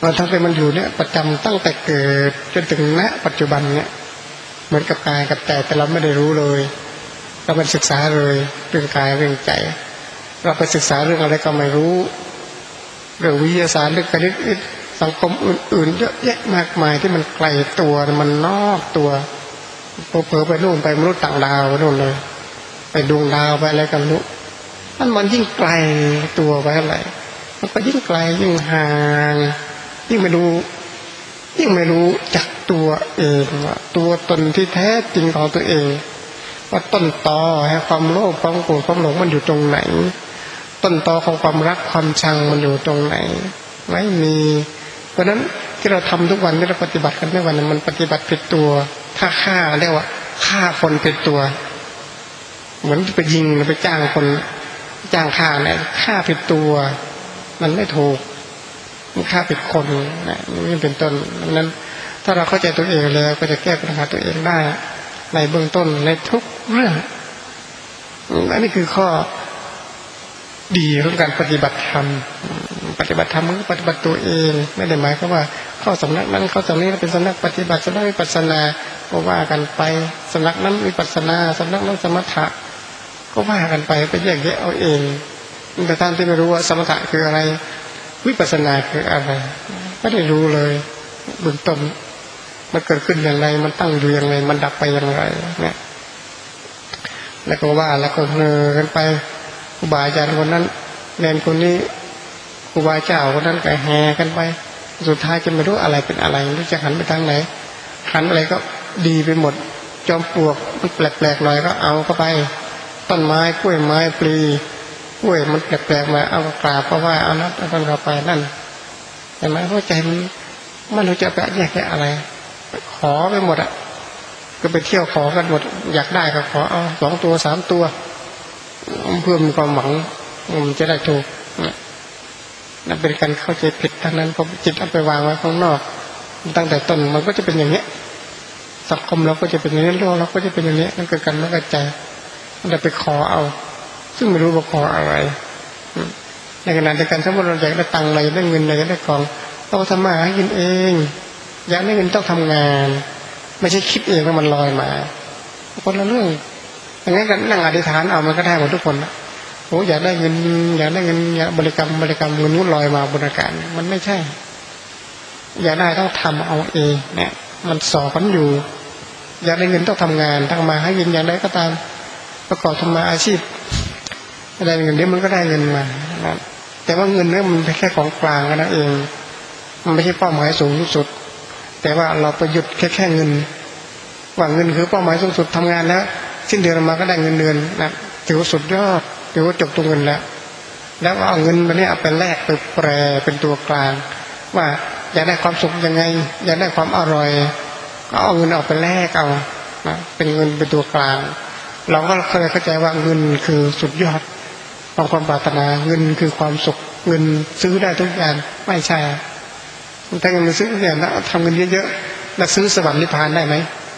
Speaker 2: ทั้งที่มันอยู่เนี่ยประจำตั้งแต่เกิดจนถึงณปัจจุบันเนี่ยเหมือนกับกายกับใจแต่เราไม่ได้รู้เลยเราไปศึกษาเลยเรื่องกายเรื่องใจเราไปศึกษาเรื่องอะไรก็ไม่รู้เรื่องวิทยาศาสตร์เรื่องคณิตสังคมอื่นๆเยอะแยะมากมายที่มันไกลตัวมันนอกตัวเผลอไปนู่นไปมนุษย์ต่างดาวไปนู่นเลยไปดวงดาวไปอะไรกันรู้มันมันยิ่งไกลตัวไปเท่าไหร่มันก็ยิ่งไกลยิ่งห่างยิ่งไม่รู้ยิ่งไม่รู้จักตัวเองว่าตัวตนที่แท้จริงของตัวเองว่าต้นตอให้ความโลภความโกรธความหลงมันอยู่ตรงไหนต้นตอของความรักความชังมันอยู่ตรงไหนไม่มีเพราะนั้นที่เราทำทุกวันที่เราปฏิบัติกันทุกวันมันปฏิบัติผิดตัวถ้าฆ่าเรียกว่าฆ่าคนผิดตัวเหมือนไปยิงหรือไปจ้างคนจ้างฆ่าเนี่ยฆ่าผิดตัวมันไม่ถูกมันฆ่าผิดคนนะนี่เป็นต้นดังนั้นถ้าเราเข้าใจตัวเองแล้วก็จะแก้ปัญหาตัวเองได้ในเบื้องต้นในทุกเรื่องอันนี้คือข้อดีของการปฏิบัติธรรมปฏิบัติธรรมคือปฏิบัติตัวเองไม่ได้หมายความว่าเข้าสำนักนั้นเข้าสำนักนี้เป็นสำนักปฏิบัติสำนักวิปัสสนาก็ว่ากันไปสำนักนั้นวิปัสสนาสำนักนั้นสมถะก็ว่ากันไปไปแยกแยะเอาเองแต่ท่านที่ไม่รู้ว่าสมถะคืออะไรวิปัสสนาคืออะไรไม่ได้รู้เลยเบื้องต้นมันเกิดขึ้นอย่างไรมันตั้งอยู่อย่างไรมันดับไปอย่างไรเนี่ยแล้วก็ว่าแล้วก็เนอกันไปครูบาอาจารย์คนนั้นเนนคนนี้ครูบาเจ้าคนนั้นก็แห่กันไปสุดท้ายจะไม่รู้อะไรเป็นอะไรไม่รู้จะหันไปทางไหนหันอะไรก็ดีไปหมดจอมปลวกมันแปลกๆหน่อยก็เอาเข้าไปต้นไม้กล้วยไม้ปลีกล้วยมันแปลกๆมาเอากราบเพราะว่าเอานัดต้นเข้าไปนั่นเห็นไหมเพราะใจมันมันรู้จะแปะแยกแยะอะไรขอไปหมดอ่ะก็ไปเที่ยวขอกันหมดอยากได้ก็ขอเอาสองตัวสามตัวเพื่อมีความหวังมันจะได้ถูกนั่นเป็นการเข้าใจผิดทั้งนั้นพอจิตเอาไปวางไว้ข้างนอกตั้งแต่ต้นมันก็จะเป็นอย่างนี้สังคมเราก็จะเป็นอย่างนี้โลกเราก็จะเป็นอย่างนี้นั่นคือการไม่เข้าใจมันจะไปขอเอาซึ่งไม่รู้ว่าขออะไรในขณะเดียวกันถ้าเราอยากได้ตังค์อะไรได้เงินอะไรได้ของต้องทำมาหากินเองอยากได้เงินต้องทำงานไม่ใช่คิดเองว่ามันลอยมาคนละเรื่องอย่างนั้นกันนั่งอธิษฐานเอามันก็ได้หมดทุกคนนะโอ้อยากได้เงินอยากได้เงินอยากบริกรรมบริกรรมเงินนู้นลอยมาบนอากาศมันไม่ใช่อยากได้ต้องทำเอาเองเนี่ยมันสอนอยู่อยากได้เงินต้องทำงานทำมาให้เงินอย่างไรก็ตามประกอบทำมาอาชีพได้เงินเดี๋ยวมันก็ได้เงินมาแต่ว่าเงินเนี่ยมันเป็นแค่ของกลางนะเองมันไม่ใช่เป้าหมายสูงที่สุดแต่ว่าเราไปหยุดแค่แค่เงินว่าเงินคือเป้าหมายสูงสุดทำงานแล้วสิ้นเดือนมาก็ได้เงินเดือนนะถือว่าสุดยอดถือว่าจบตรงเงินแล้วแล้วเอาเงินมาเนี่ยเอาไปแลกไปแปรเป็นตัวกลางว่าอยากได้ความสุขยังไงอยากได้ความอร่อยก็เอาเงินเอาไปแลกเอานะเป็นเงินเป็นตัวกลางเราก็เคยเข้าใจว่าเงินคือสุดยอดของความปรารถนาเงินคือความสุขเงินซื้อได้ทุกอย่างไม่ใช่ถ้าเงินซื้อเนี่ยนะทำเงินเยอะๆแล้วซื้อสวรรค์นิพพานได้ไหม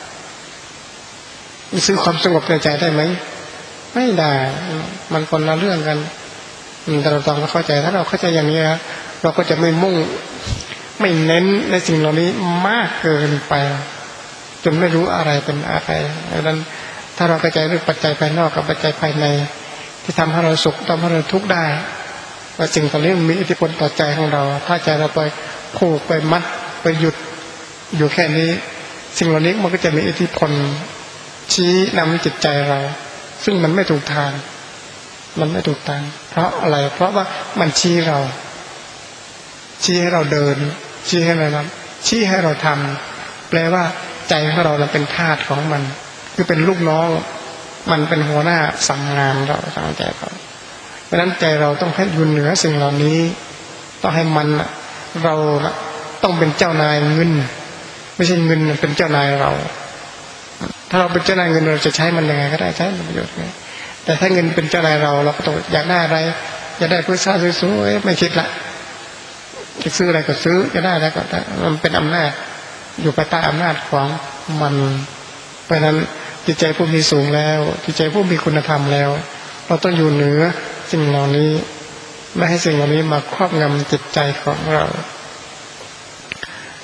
Speaker 2: ซื้อความสงบในใจได้ไหมไม่ได้มันคนละเรื่องกันแต่เราต้องเข้าใจถ้าเราเข้าใจอย่างนี้นะเราก็จะไม่มุ่งไม่เน้นในสิ่งเหล่านี้มากเกินไปจนไม่รู้อะไรเป็นอะไรดังนั้นถ้าเราเข้าใจเรื่องปัจจัยภายนอกกับปัจจัยภายในที่ทำให้เราสุขทำให้เราทุกข์ได้ว่าสิ่งเหล่านี้มีอิทธิพลต่อใจของเราถ้าใจเราไปผูกไปมัดไปหยุดอยู่แค่นี้สิ่งเหล่านี้มันก็จะมีอิทธิพลชี้นำจิตใจเราซึ่งมันไม่ถูกทางมันไม่ถูกทางเพราะอะไรเพราะว่ามันชี้เราชี้ให้เราเดินชี้ให้เราทำชี้ให้เราทำแปลว่าใจของเราเป็นทาสของมันคือเป็นลูกน้องมันเป็นหัวหน้าสั่งงานเราสั่งใจเราเพราะนั้นใจเราต้องให้อยู่เหนือสิ่งเหล่านี้ต้องให้มันเราต้องเป็นเจ้านายเงินไม่ใช่เงินเป็นเจ้านายเราถ้าเราเป็นเจ้านายเงินเราจะใช้มันยังไงก็ได้ใช้ประโยชน์ไงแต่ถ้าเงินเป็นเจ้านายเราเราก็ต้องอยากได้อะไรอยากได้เพื่อสร้างสวยๆไม่คิดละจะซื้ออะไรก็ซื้อจะได้อะไรก็ได้มันเป็นอำนาจอยู่ภายใต้อำนาจของมันเพราะนั้นจิตใจผู้มีสูงแล้วจิตใจผู้มีคุณธรรมแล้วเราต้องอยู่เหนือสิ่งเหล่านี้ไม่ให้สิ่งเหล่านี้มาครอบงำจิตใจของเรา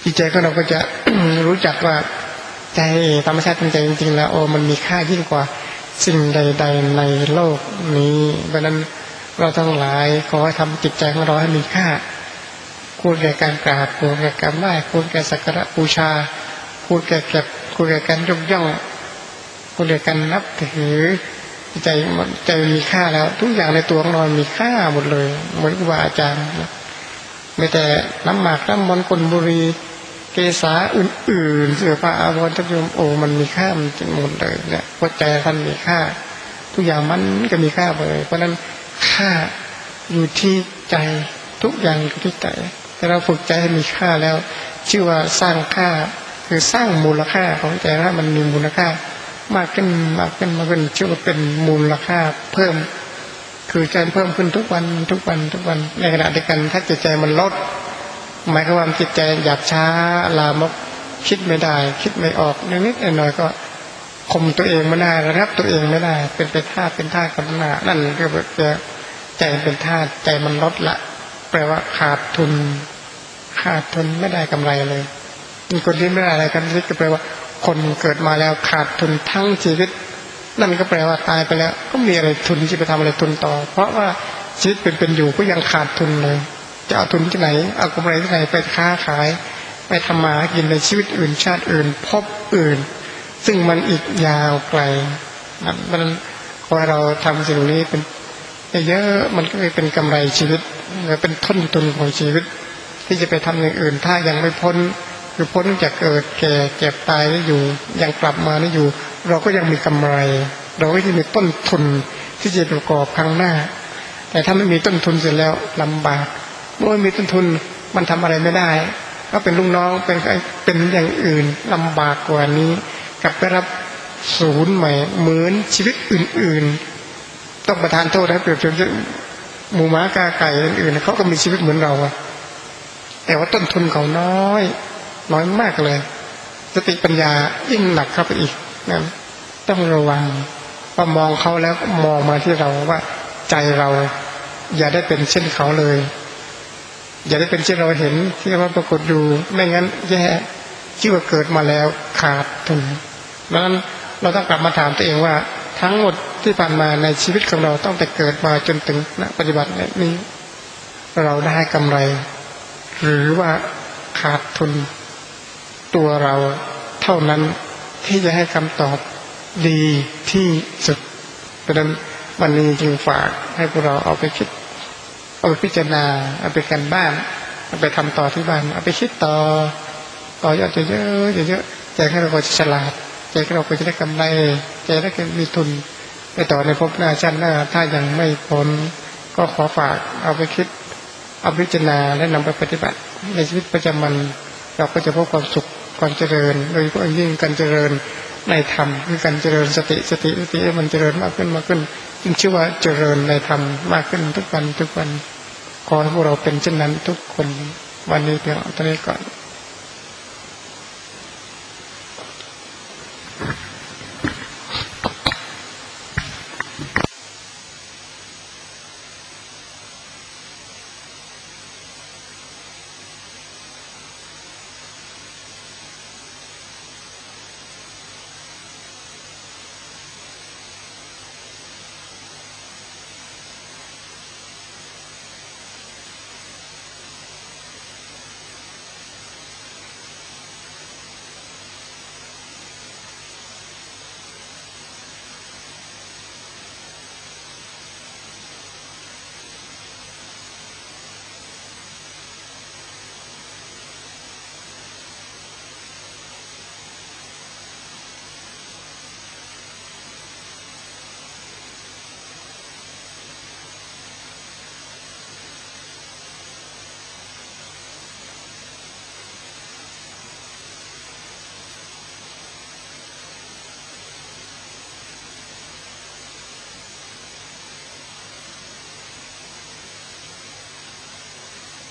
Speaker 2: จิตใจของเราก็จะ รู้จักว่าใจธรรมชาติเป็นใจจริงๆแล้วโอ้มันมีค่ายิ่งกว่าสิ่งใดๆในโลกนี้เพราะนั้นเราทั้งหลายขอให้ทำจิตใจของเราให้มีค่าควรแก่การกราบควรแก่การไหว้ควรแก่สักการะบูชาควรแก่เก็บควรแก่การยกย่องควรแก่การนับถือใจใจมีค่าแล้วทุกอย่างในตัวของเรามีค่าหมดเลยเหมือนครูบาอาจารย์ไม่แต่น้ำหมากน้ำมนต์กลบุรีเกษาอื่นๆเสื้อผ้าอาภรณ์ทัพยมโอมันมีค่ามันหมดเลยเนี่ยหัวใจท่านมีค่าทุกอย่างมันก็มีค่าเลยเพราะนั้นค่าอยู่ที่ใจทุกอย่างอยู่ที่ใจแต่เราฝึกใจให้มีค่าแล้วชื่อว่าสร้างค่าคือสร้างมูลค่าของใจถ้ามันมีมูลค่ามากขึ้นมากขึ้นมากขึ้นชื่อว่าเป็นมูลค่าเพิ่มคือใจเพิ่มขึ้นทุกวันทุกวันทุกวันในขณะเดียวกันถ้าจิตใจมันลดหมายความว่าจิตใจหยาบช้าลามกคิดไม่ได้คิดไม่ออกนิดๆหน่อยๆก็ข่มตัวเองไม่ได้ระงับตัวเองไม่ได้เป็นเป็นธาตุเป็นธาตุกับหน้านั่นก็จะใจเป็นธาตุใจมันลดละแปลว่าขาดทุนขาดทุนไม่ได้กำไรเลยมีคนที่ไม่ได้อะไรกันนี่ก็แปลว่าคนเกิดมาแล้วขาดทุนทั้งชีวิตนั่นก็แปลว่าตายไปแล้วก็มีอะไรทุนที่ไปทำอะไรทุนต่อเพราะว่าชีวิตเป็นเป็นอยู่ก็ยังขาดทุนเลยจะเอาทุนที่ไหนเอากำไรที่ไหนไปค้าขายไปทำมากินในชีวิตอื่นชาติอื่นพบอื่นซึ่งมันอีกยาวไกลมันพอเราทำสิ่งนี้เป็นเยอะมันก็เป็นกำไรชีวิตเป็นต้นทุนของชีวิตที่จะไปทำอย่างอื่นถ้ายังไม่พ้นคือพ้นจากเกิดแก่เจ็บตายนี่อยู่ยังกลับมานี่อยู่เราก็ยังมีกำไรเราก็จะมีต้นทุนที่จะประกอบครั้งหน้าแต่ถ้าไม่มีต้นทุนเสร็จแล้วลำบากเมื่อไม่มีต้นทุนมันทำอะไรไม่ได้ก็เป็นลูกน้องเป็นเป็นอย่างอื่นลำบากกว่านี้กับไปรับศูนย์ใหม่เหมือนชีวิตอื่นๆต้องประทานโทษนะเปรียบเทียบหมูหมากาไก่อื่นๆเขาก็มีชีวิตเหมือนเราแต่ว่าต้นทุนเขาน้อยน้อยมากเลยสติปัญญายิ่งหนักเข้าไปอีกนะต้องระวังพอมองเขาแล้วมองมาที่เราว่าใจเราอย่าได้เป็นเช่นเขาเลยอย่าได้เป็นเช่นเราเห็นที่ว่าปรากฏดูไม่งั้นแย่ชื่อว่าเกิดมาแล้วขาดทุนดังนั้นเราต้องกลับมาถามตัวเองว่าทั้งหมดที่ผ่านมาในชีวิตของเราต้องแต่เกิดมาจนถึงณปัจจุบันนี้เราได้กำไรหรือว่าขาดทุนตัวเราเท่านั้นที่จะให้คำตอบดีที่สุดดังนั้นวันนี้จึงฝากให้พวกเราเอาไปคิดเอาไปพิจารณาเอาไปกันบ้านเอาไปทำต่อที่บ้านเอาไปคิดต่อต่อยอดเยอะๆเยอะๆใจเราก็จะฉลาดใจเราก็จะได้กำไรใจเราก็มีทุนไปต่อในภพหน้าชาติหน้าถ้ายังไม่พ้นก็ขอฝากเอาไปคิดเอาพิจารณาและนำไปปฏิบัติในชีวิตประจำวันเราก็จะพบความสุขความเจริญโดยเฉพาะยิ่งการเจริญในธรรมคือการเจริญสติสติสติมันเจริญมากขึ้นมากขึ้นจึงชื่อว่าเจริญในธรรมมากขึ้นทุกวันทุกวันขอให้พวกเราเป็นเช่นนั้นทุกคนวันนี้เพียงเท่านี้ก่อน